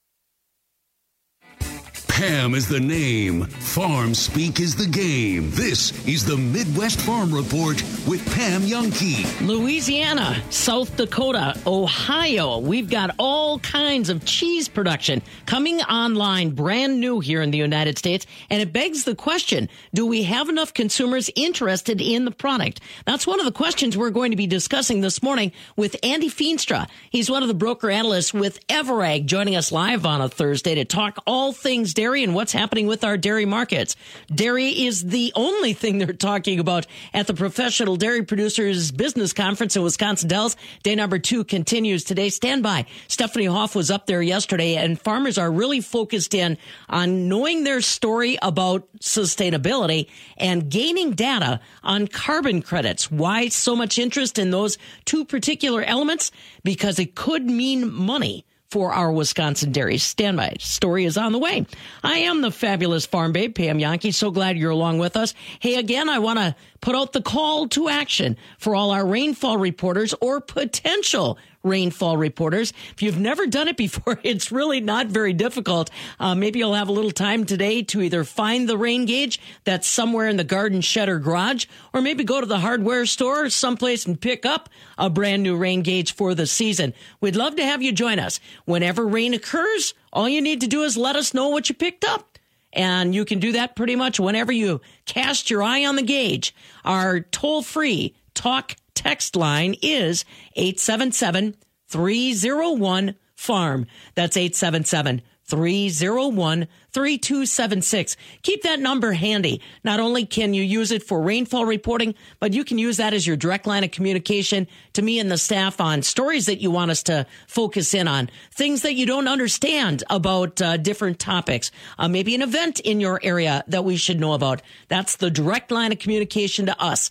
Pam is the name. Farm speak is the game. This is the Midwest Farm Report with Pam Yankee. Louisiana, South Dakota, Ohio. We've got all kinds of cheese production coming online, brand new here in the United States. And it begs the question, do we have enough consumers interested in the product? That's one of the questions we're going to be discussing this morning with Andy Feenstra. He's one of the broker analysts with Everag, joining us live on a Thursday to talk all things dairy and what's happening with our dairy markets. Dairy is the only thing they're talking about at the Professional Dairy Producers Business Conference in Wisconsin Dells. Day number 2 continues today. Stand by. Stephanie Hoff was up there yesterday, and farmers are really focused in on knowing their story about sustainability and gaining data on carbon credits. Why so much interest in those two particular elements? Because it could mean money for our Wisconsin dairies. Stand by. Story is on the way. I am the fabulous farm babe, Pam Yankee. So glad you're along with us. Hey, again, I want to put out the call to action for all our rainfall reporters or potential rainfall reporters. If you've never done it before, it's really not very difficult. Maybe you'll have a little time today to either find the rain gauge that's somewhere in the garden shed or garage, or maybe go to the hardware store or someplace and pick up a brand new rain gauge for the season. We'd love to have you join us. Whenever rain occurs, all you need to do is let us know what you picked up. And you can do that pretty much whenever you cast your eye on the gauge. Our toll-free talk text line is 877-301-FARM. That's 877-301-3276. Keep that number handy. Not only can you use it for rainfall reporting, but you can use that as your direct line of communication to me and the staff on stories that you want us to focus in on, things that you don't understand about different topics, maybe an event in your area that we should know about. That's the direct line of communication to us,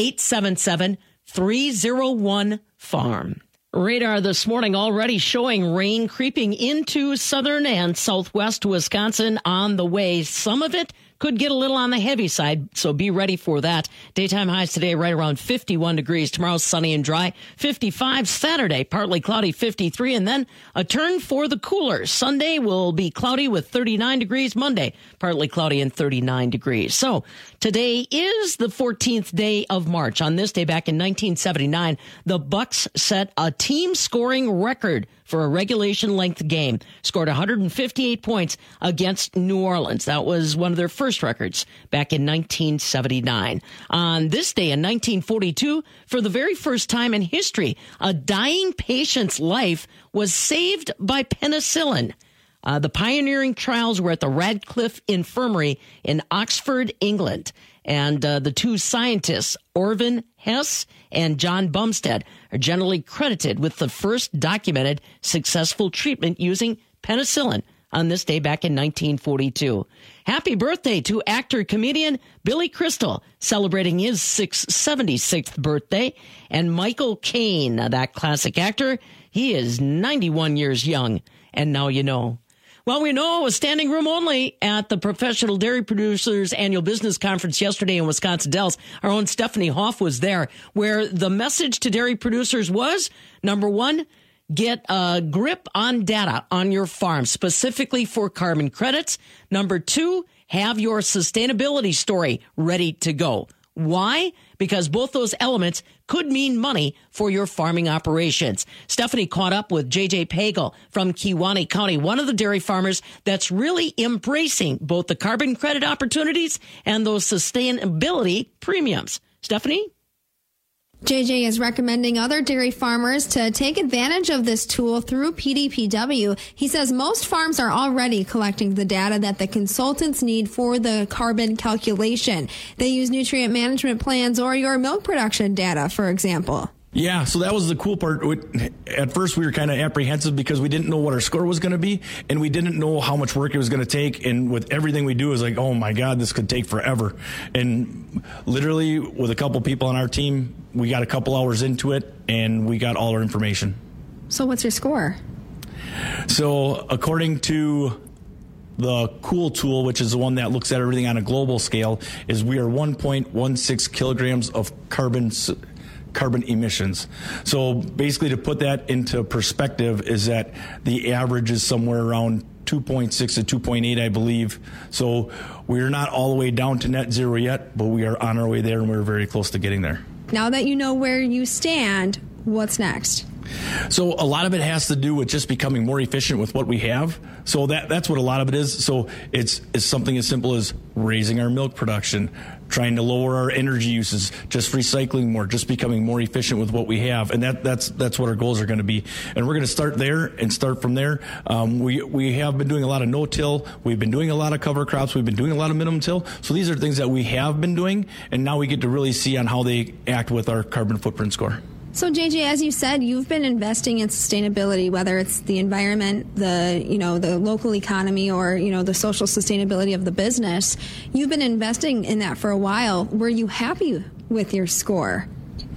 877-301-FARM. Radar this morning already showing rain creeping into southern and southwest Wisconsin on the way. Some of it could get a little on the heavy side, so be ready for that. Daytime highs today right around 51 degrees. Tomorrow sunny and dry, 55. Saturday, partly cloudy, 53. And then a turn for the cooler. Sunday will be cloudy with 39 degrees. Monday, partly cloudy and 39 degrees. So today is the 14th day of March. On this day back in 1979, the Bucks set a team scoring record for a regulation length game, scored 158 points against New Orleans. That was one of their first records back in 1979. On this day in 1942, for the very first time in history, a dying patient's life was saved by penicillin. The pioneering trials were at the Radcliffe Infirmary in Oxford, England. And the two scientists, Orvin Hess and John Bumstead, are generally credited with the first documented successful treatment using penicillin on this day back in 1942. Happy birthday to actor-comedian Billy Crystal, celebrating his 76th birthday. And Michael Caine, that classic actor, he is 91 years young. And now you know. Well, we know it was standing room only at the Professional Dairy Producers Annual Business Conference yesterday in Wisconsin Dells. Our own Stephanie Hoff was there, where the message to dairy producers was, number one, get a grip on data on your farm, specifically for carbon credits. Number two, have your sustainability story ready to go. Why? Because both those elements could mean money for your farming operations. Stephanie caught up with JJ Pagel from Kewaunee County, one of the dairy farmers that's really embracing both the carbon credit opportunities and those sustainability premiums. Stephanie? JJ is recommending other dairy farmers to take advantage of this tool through PDPW. He says most farms are already collecting the data that the consultants need for the carbon calculation. They use nutrient management plans or your milk production data, for example. Yeah, so that was the cool part. At first, we were kind of apprehensive because we didn't know what our score was going to be, and we didn't know how much work it was going to take. And with everything we do, is like, oh my God, this could take forever. And literally, with a couple people on our team, we got a couple hours into it, and we got all our information. So what's your score? So according to the Cool tool, which is the one that looks at everything on a global scale, is we are 1.16 kilograms of carbon emissions. So basically, to put that into perspective, is that the average is somewhere around 2.6 to 2.8, I believe. So we're not all the way down to net zero yet, but we are on our way there, and we're very close to getting there. Now that you know where you stand, what's next? So a lot of it has to do with just becoming more efficient with what we have. So that's what a lot of it is. So it's something as simple as raising our milk production, trying to lower our energy uses, just recycling more, just becoming more efficient with what we have. And that's what our goals are going to be. And we're going to start there and start from there. We have been doing a lot of no-till. We've been doing a lot of cover crops. We've been doing a lot of minimum till. So these are things that we have been doing, and now we get to really see on how they act with our carbon footprint score. So, JJ, as you said, you've been investing in sustainability, whether it's the environment, the local economy, or, the social sustainability of the business. You've been investing in that for a while. Were you happy with your score?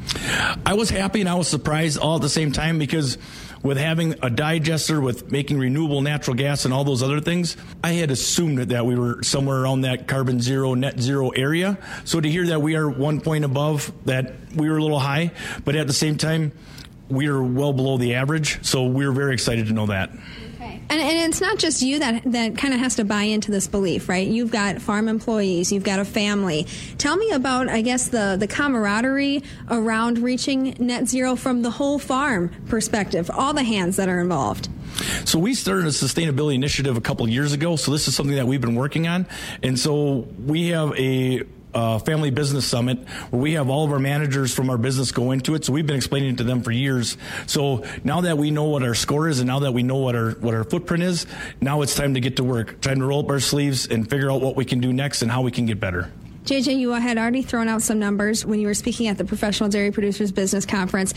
I was happy and I was surprised all at the same time, because with having a digester, with making renewable natural gas and all those other things, I had assumed that we were somewhere around that carbon zero, net zero area. So to hear that we are 1 point above, that we were a little high, but at the same time, we are well below the average. So we're very excited to know that. And it's not just you that kind of has to buy into this belief, right? You've got farm employees, you've got a family. Tell me about, I guess, the camaraderie around reaching net zero from the whole farm perspective, all the hands that are involved. So we started a sustainability initiative a couple of years ago. So this is something that we've been working on. And so we have a family business summit where we have all of our managers from our business go into it. So we've been explaining it to them for years. So now that we know what our score is, and now that we know what our footprint is, now it's time to get to work, time to roll up our sleeves and figure out what we can do next and how we can get better. JJ, you had already thrown out some numbers when you were speaking at the Professional Dairy Producers Business Conference.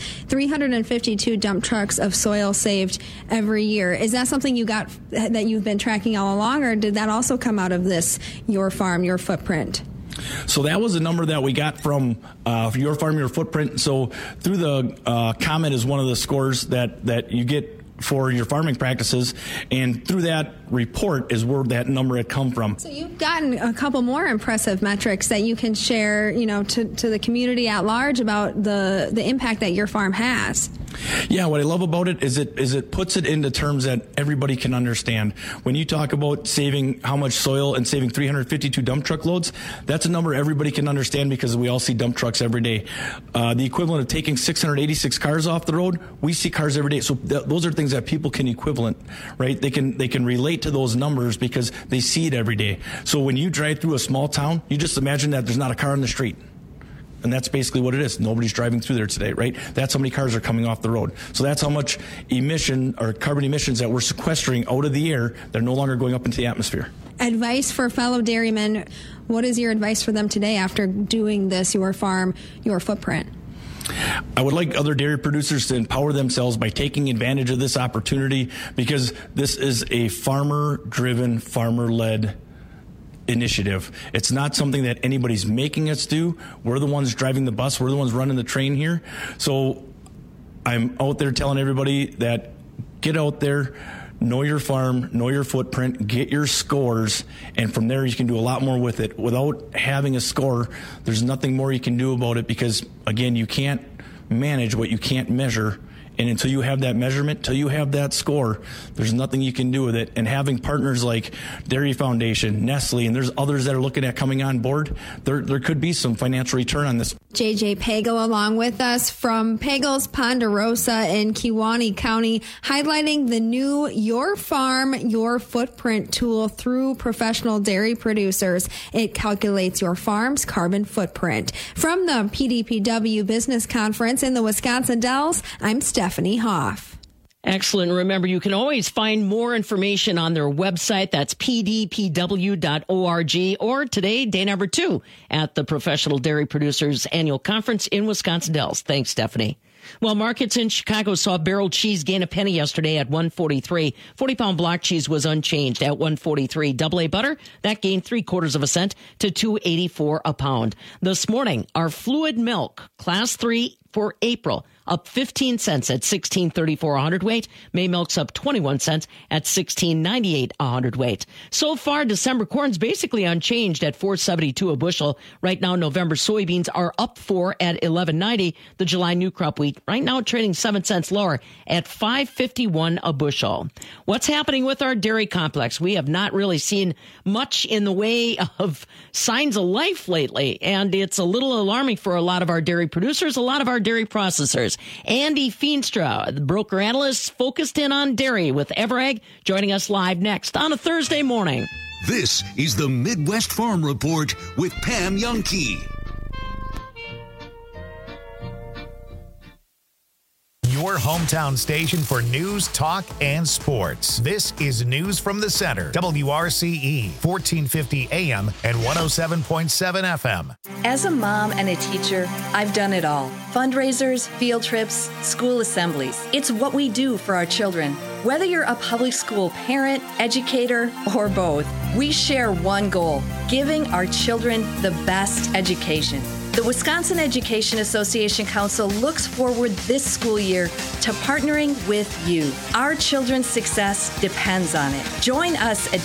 352 dump trucks of soil saved every year. Is that something you got that you've been tracking all along, or did that also come out of this, your farm, your footprint? So that was a number that we got from Your Farm, Your Footprint. So through the comment is one of the scores that you get for your farming practices, and through that report is where that number had come from. So you've gotten a couple more impressive metrics that you can share, to the community at large about the impact that your farm has. Yeah, what I love about it is it puts it into terms that everybody can understand. When you talk about saving how much soil and saving 352 dump truck loads, that's a number everybody can understand because we all see dump trucks every day. The equivalent of taking 686 cars off the road, we see cars every day. So those are things that people can equivalent, right? They can relate to those numbers because they see it every day. So when you drive through a small town, you just imagine that there's not a car on the street. And that's basically what it is. Nobody's driving through there today, right? That's how many cars are coming off the road. So that's how much emission or carbon emissions that we're sequestering out of the air. They're no longer going up into the atmosphere. Advice for fellow dairymen. What is your advice for them today after doing this, Your Farm, Your Footprint? I would like other dairy producers to empower themselves by taking advantage of this opportunity, because this is a farmer-driven, farmer-led initiative. It's not something that anybody's making us do. We're the ones driving the bus. We're the ones running the train here. So I'm out there telling everybody that get out there, know your farm, know your footprint, get your scores, and from there you can do a lot more with it. Without having a score, there's nothing more you can do about it, because, again, you can't manage what you can't measure, And until you have that measurement, until you have that score, there's nothing you can do with it. And having partners like Dairy Foundation, Nestle, and there's others that are looking at coming on board, there could be some financial return on this. JJ Pagel along with us from Pagel's Ponderosa in Kewaunee County, highlighting the new Your Farm, Your Footprint tool through professional dairy producers. It calculates your farm's carbon footprint. From the PDPW Business Conference in the Wisconsin Dells, I'm Stephanie Hoff. Excellent. Remember, you can always find more information on their website. That's pdpw.org. Or today, day number 2 at the Professional Dairy Producers Annual Conference in Wisconsin Dells. Thanks, Stephanie. Well, markets in Chicago saw barrel cheese gain a penny yesterday at $1.43. 40-pound block cheese was unchanged at $1.43. Double A butter, that gained 3/4 cent to $2.84 a pound. This morning, our fluid milk, class 3 for April, up 15 cents at $16.34 a hundredweight. May milk's up 21 cents at $16.98 a hundredweight. So far, December corn's basically unchanged at $4.72 a bushel. Right now, November soybeans are up 4 at $11.90. The July new crop wheat right now trading 7 cents lower at $5.51 a bushel. What's happening with our dairy complex? We have not really seen much in the way of signs of life lately, and it's a little alarming for a lot of our dairy producers, a lot of our dairy processors. Andy Feenstra, the broker analyst focused in on dairy with Everag, joining us live next on a Thursday morning. This is the Midwest Farm Report with Pam Jahnke. Your hometown station for news, talk, and sports. This is News from the Center. WRCE, 1450 AM and 107.7 FM. As a mom and a teacher, I've done it all. Fundraisers, field trips, school assemblies. It's what we do for our children. Whether you're a public school parent, educator, or both, we share one goal: giving our children the best education. The Wisconsin Education Association Council looks forward this school year to partnering with you. Our children's success depends on it. Join us at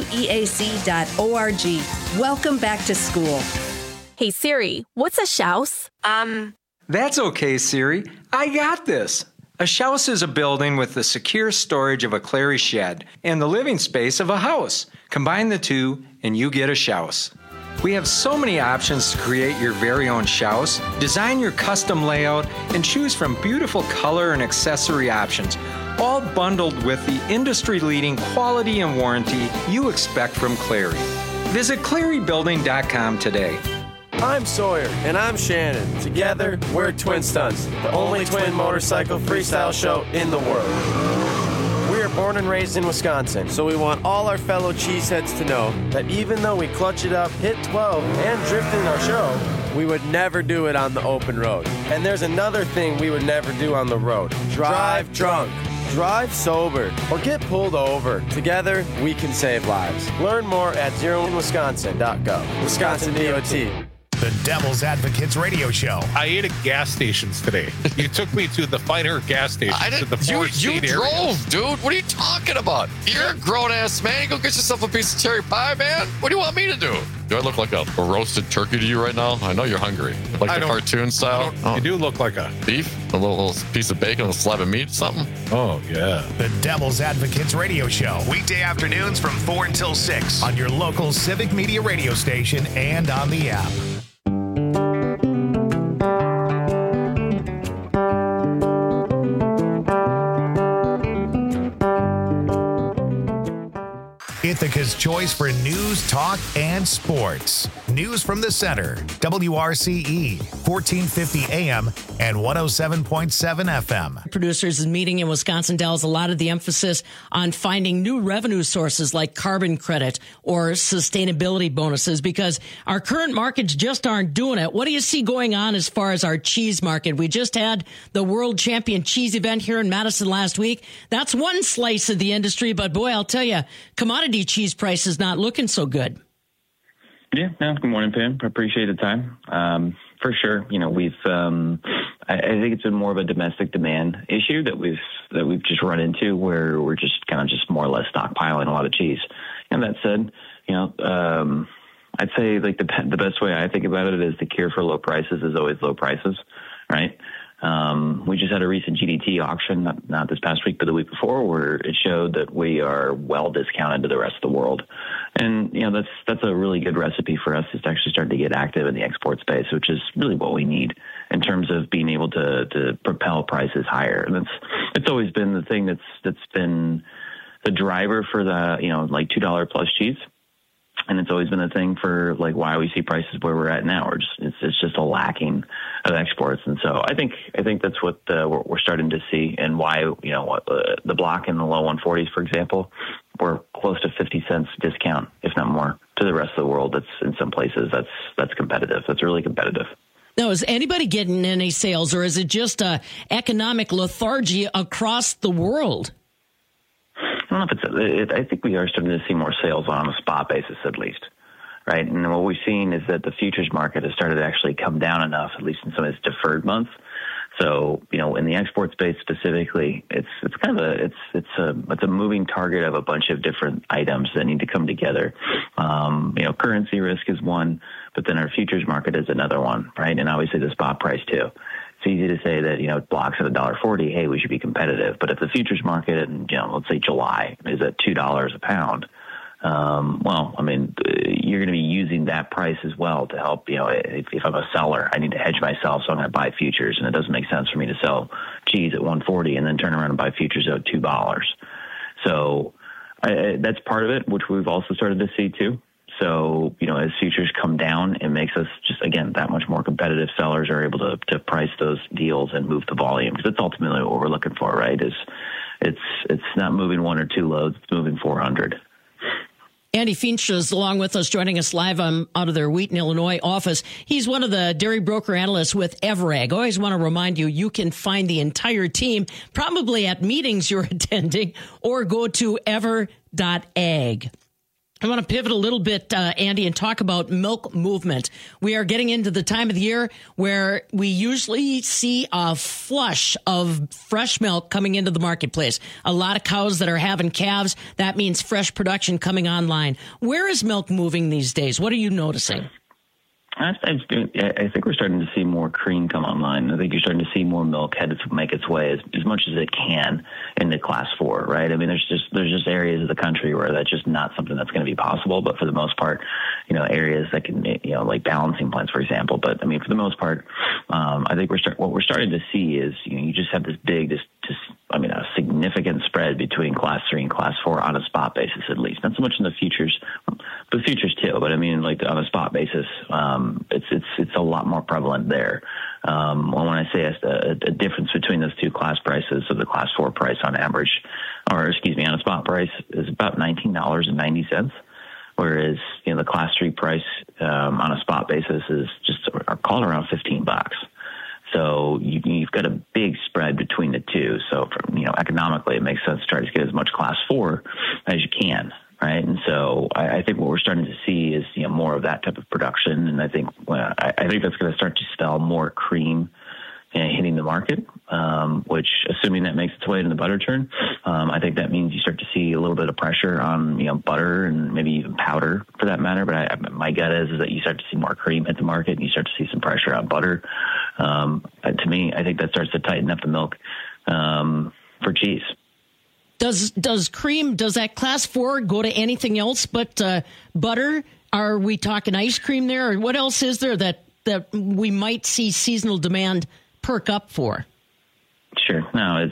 weac.org. Welcome back to school. Hey Siri, what's a shouse? That's okay, Siri. I got this. A shouse is a building with the secure storage of a Clary shed and the living space of a house. Combine the two and you get a shouse. We have so many options to create your very own shouse, design your custom layout, and choose from beautiful color and accessory options, all bundled with the industry-leading quality and warranty you expect from Clary. Visit ClaryBuilding.com today. I'm Sawyer. And I'm Shannon. Together, we're Twin Stunts, the only twin motorcycle freestyle show in the world. We are born and raised in Wisconsin, so we want all our fellow cheeseheads to know that even though we clutch it up, hit 12, and drift in our show, we would never do it on the open road. And there's another thing we would never do on the road: drive drunk. Drive sober or get pulled over. Together, we can save lives. Learn more at zeroinwisconsin.gov. Wisconsin DOT. The Devil's Advocates Radio Show. I ate at gas stations today. You took me to the finer gas station. I didn't. You drove, dude. What are you talking about? You're a grown-ass man. Go get yourself a piece of cherry pie, man. What do you want me to do? Do I look like a roasted turkey to you right now? I know you're hungry. Like the cartoon style. You do look like a beef, a little piece of bacon, a slab of meat, something. Oh, yeah. The Devil's Advocates Radio Show. Weekday afternoons from 4 until 6 on your local Civic Media radio station and on the app. Ithaca's choice for news, talk, and sports. News from the Center. WRCE, 1450 AM and 107.7 FM. Producers is meeting in Wisconsin Dells. A lot of the emphasis on finding new revenue sources like carbon credit or sustainability bonuses, because our current markets just aren't doing it. What do you see going on as far as our cheese market? We just had the World Champion Cheese event here in Madison last week. That's one slice of the industry, but boy, I'll tell you, commodity cheese prices not looking so good. Yeah, no, good morning, Pam. I appreciate the time. For sure, we've I think it's been more of a domestic demand issue that we've just run into, where we're just kind of more or less stockpiling a lot of cheese. And that said, I'd say like the best way I think about it is the cure for low prices is always low prices, right? We just had a recent GDT auction, not this past week, but the week before, where it showed that we are well discounted to the rest of the world. And, that's a really good recipe for us, is to actually start to get active in the export space, which is really what we need in terms of being able to propel prices higher. And it's always been the thing that's been the driver for the, like $2 plus cheese. And it's always been a thing for like why we see prices where we're at now. It's just a lacking of exports, and so I think that's what we're starting to see, and why the block in the low 140s, for example, we're close to 50 cents discount, if not more, to the rest of the world. That's in some places that's competitive. That's really competitive. Now, is anybody getting any sales, or is it just economic lethargy across the world? I don't know if I think we are starting to see more sales on a spot basis, at least, right? And what we've seen is that the futures market has started to actually come down enough, at least in some of its deferred months. So, in the export space specifically, it's kind of it's a moving target of a bunch of different items that need to come together. Currency risk is one, but then our futures market is another one, right? And obviously the spot price too. It's easy to say that, blocks at $1.40, hey, we should be competitive. But if the futures market in, let's say July is at $2 a pound, you're going to be using that price as well to help, if I'm a seller, I need to hedge myself, so I'm going to buy futures. And it doesn't make sense for me to sell cheese at $1.40 and then turn around and buy futures at $2. So that's part of it, which we've also started to see too. So, as futures come down, it makes us just, again, that much more competitive. Sellers are able to price those deals and move the volume, because that's ultimately what we're looking for, right? It's not moving 1 or 2 loads, it's moving 400. Andy Feenstra is along with us, joining us live out of their Wheaton, Illinois office. He's one of the dairy broker analysts with Everag. I always want to remind you can find the entire team probably at meetings you're attending, or go to ever.ag. I want to pivot a little bit, Andy, and talk about milk movement. We are getting into the time of the year where we usually see a flush of fresh milk coming into the marketplace. A lot of cows that are having calves. That means fresh production coming online. Where is milk moving these days? What are you noticing? I think we're starting to see more cream come online. I think you're starting to see more milk headed to make its way as much as it can into Class 4, right? I mean, there's just areas of the country where that's just not something that's going to be possible. But for the most part, areas that can, like balancing plants, for example. But I mean, for the most part, I think what we're starting to see is, you just have this big, a significant spread between Class 3 and Class 4 on a spot basis, at least. Not so much in the futures, but futures too. But I mean, like on a spot basis, it's a lot more prevalent there. When I say a difference between those two class prices, so the Class 4 price on average, on a spot price is about $19.90, whereas the Class 3 price on a spot basis is just called around $15. So you've got a big spread between the two. So economically, it makes sense to try to get as much Class 4 as you can. Right. And so I think what we're starting to see is, more of that type of production. And I think that's going to start to spell more cream hitting the market, which, assuming that makes its way into the butter churn, I think that means you start to see a little bit of pressure on, butter and maybe even powder for that matter. But my gut is that you start to see more cream hit the market and you start to see some pressure on butter. To me, I think that starts to tighten up the milk for cheese. Does cream, does that Class 4 go to anything else but butter? Are we talking ice cream there? Or what else is there that we might see seasonal demand perk up for? Sure. No,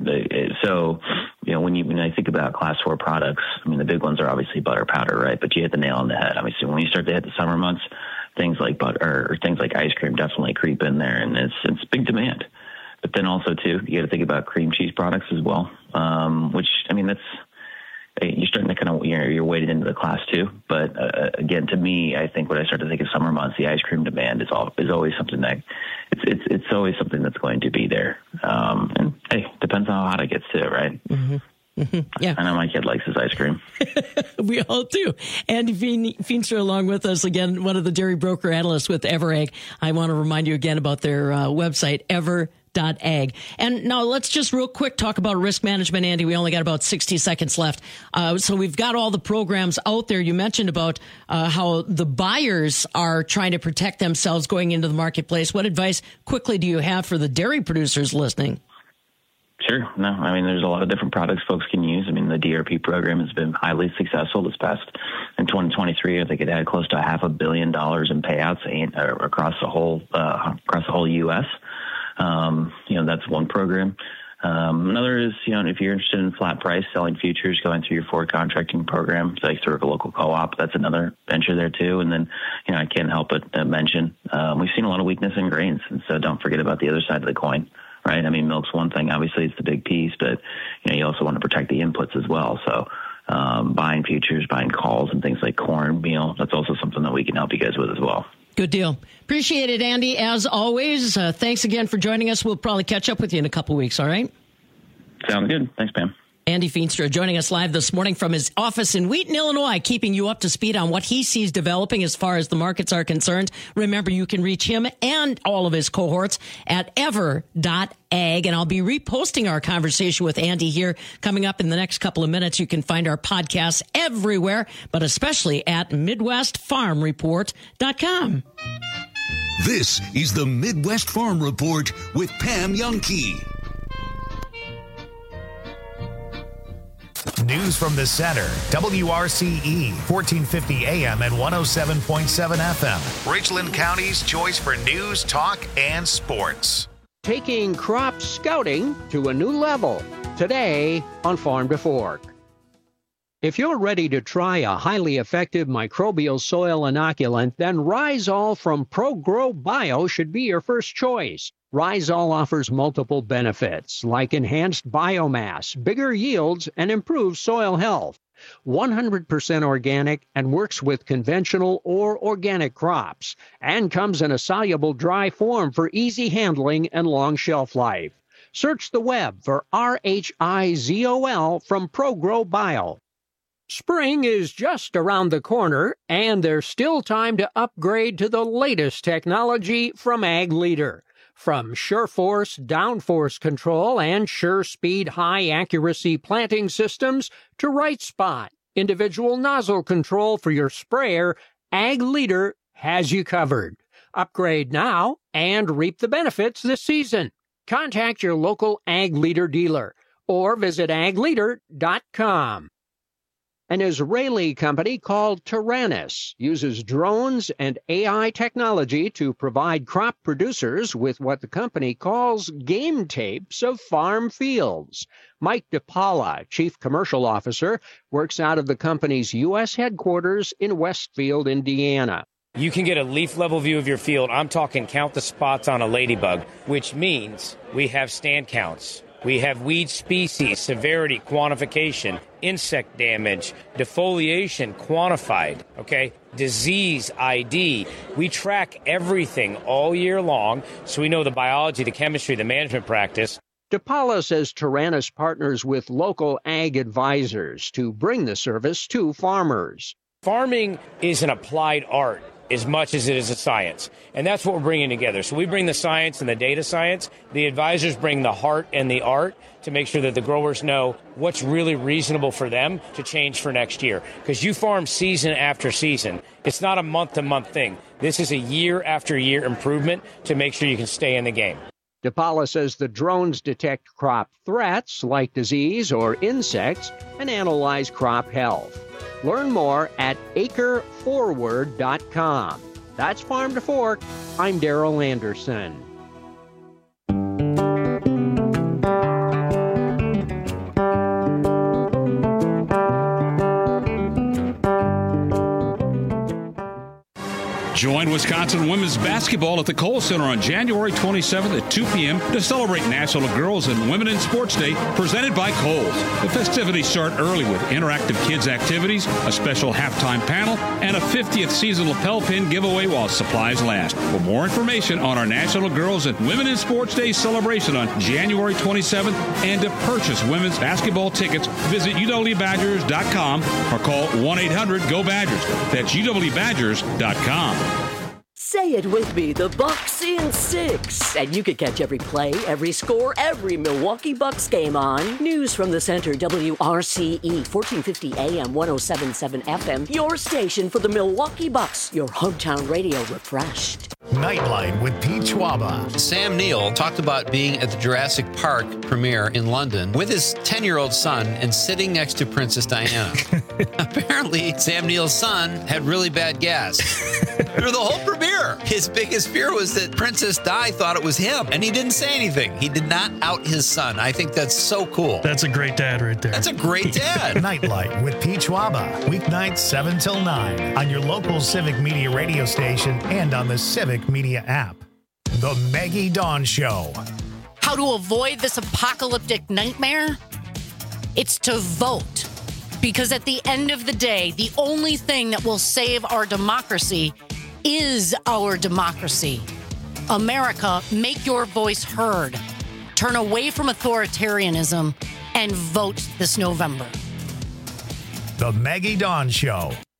when I think about Class 4 products, the big ones are obviously butter, powder, right? But you hit the nail on the head. Obviously, when you start to hit the summer months, things like butter or things like ice cream definitely creep in there, and it's big demand. But then also, too, you got to think about cream cheese products as well, which, that's, you're starting to kind of, you're weighted into the Class 2. But again, to me, I think when I start to think of summer months, the ice cream demand is always something that, it's always something that's going to be there. And hey, depends on how hot it gets too, right? Mm-hmm. Mm-hmm. Yeah, I know my kid likes his ice cream. We all do. Andy Feenstra along with us again, one of the dairy broker analysts with Everag. I want to remind you again about their website, ever.ag. Ag. And now let's just real quick talk about risk management, Andy. We only got about 60 seconds left. So we've got all the programs out there. You mentioned about how the buyers are trying to protect themselves going into the marketplace. What advice quickly do you have for the dairy producers listening? Sure. No, I mean, there's a lot of different products folks can use. I mean, the DRP program has been highly successful this past, in 2023, I think it had close to $500 million in payouts across the whole U.S. That's one program. Another is, if you're interested in flat price selling futures, going through your forward contracting program, like through a local co-op, that's another venture there too. And then, I can't help but mention, we've seen a lot of weakness in grains. And so don't forget about the other side of the coin. Right. I mean, milk's one thing. Obviously, it's the big piece, but, you also want to protect the inputs as well. So buying futures, buying calls and things like corn, meal, that's also something that we can help you guys with as well. Good deal. Appreciate it, Andy. As always, thanks again for joining us. We'll probably catch up with you in a couple weeks. All right. Sounds good. Thanks, Pam. Andy Feenstra joining us live this morning from his office in Wheaton, Illinois, keeping you up to speed on what he sees developing as far as the markets are concerned. Remember, you can reach him and all of his cohorts at ever.ag, and I'll be reposting our conversation with Andy here coming up in the next couple of minutes. You can find our podcasts everywhere, but especially at MidwestFarmReport.com. This is the Midwest Farm Report with Pam Jahnke. News from the center. WRCE, 1450 AM and 107.7 FM. Richland County's choice for news, talk, and sports. Taking crop scouting to a new level. Today on Farm to Fork. If you're ready to try a highly effective microbial soil inoculant, then Rhizol from ProGrow Bio should be your first choice. Rhizol offers multiple benefits, like enhanced biomass, bigger yields, and improved soil health. 100% organic and works with conventional or organic crops, and comes in a soluble dry form for easy handling and long shelf life. Search the web for RHIZOL from ProGrow Bio. Spring is just around the corner, and there's still time to upgrade to the latest technology from Ag Leader. From SureForce downforce control and SureSpeed high-accuracy planting systems to Right Spot, individual nozzle control for your sprayer, Ag Leader has you covered. Upgrade now and reap the benefits this season. Contact your local Ag Leader dealer or visit agleader.com. An Israeli company called Taranis uses drones and AI technology to provide crop producers with what the company calls game tapes of farm fields. Mike DePaula, Chief Commercial Officer, works out of the company's U.S. headquarters in Westfield, Indiana. You can get a leaf level view of your field. I'm talking count the spots on a ladybug, which means we have stand counts. We have weed species, severity, quantification, insect damage, defoliation quantified, okay? Disease ID. We track everything all year long, so we know the biology, the chemistry, the management practice. DePaula says Taranis partners with local ag advisors to bring the service to farmers. Farming is an applied art as much as it is a science. And that's what we're bringing together. So we bring the science and the data science. The advisors bring the heart and the art to make sure that the growers know what's really reasonable for them to change for next year. Because you farm season after season. It's not a month-to-month thing. This is a year-after-year improvement to make sure you can stay in the game. DePaula says the drones detect crop threats like disease or insects and analyze crop health. Learn more at acreforward.com. That's Farm to Fork. I'm Darrell Anderson. Join Wisconsin women's basketball at the Kohl Center on January 27th at 2 p.m. to celebrate National Girls and Women in Sports Day, presented by Kohl's. The festivities start early with interactive kids activities, a special halftime panel, and a 50th season lapel pin giveaway while supplies last. For more information on our National Girls and Women in Sports Day celebration on January 27th and to purchase women's basketball tickets, visit UWBadgers.com or call 1-800-GO-BADGERS. That's UWBadgers.com. Say it with me, the Bucks in 6. And you can catch every play, every score, every Milwaukee Bucks game on News from the Center, WRCE, 1450 AM, 107.7 FM, your station for the Milwaukee Bucks, your hometown radio refreshed. Nightlight with Pete Schwaba. Sam Neill talked about being at the Jurassic Park premiere in London with his 10-year-old son and sitting next to Princess Diana. Apparently, Sam Neill's son had really bad gas. Through the whole premiere, his biggest fear was that Princess Di thought it was him, and he didn't say anything. He did not out his son. I think that's so cool. That's a great dad right there. That's a great dad. Nightlight with Pete Schwaba. Weeknights 7 till 9 on your local Civic Media radio station and on the Civic Media app. The Maggie Dawn Show. How to avoid this apocalyptic nightmare? It's to vote. Because at the end of the day, the only thing that will save our democracy is our democracy. America, make your voice heard. Turn away from authoritarianism and vote this November. The Maggie Dawn Show.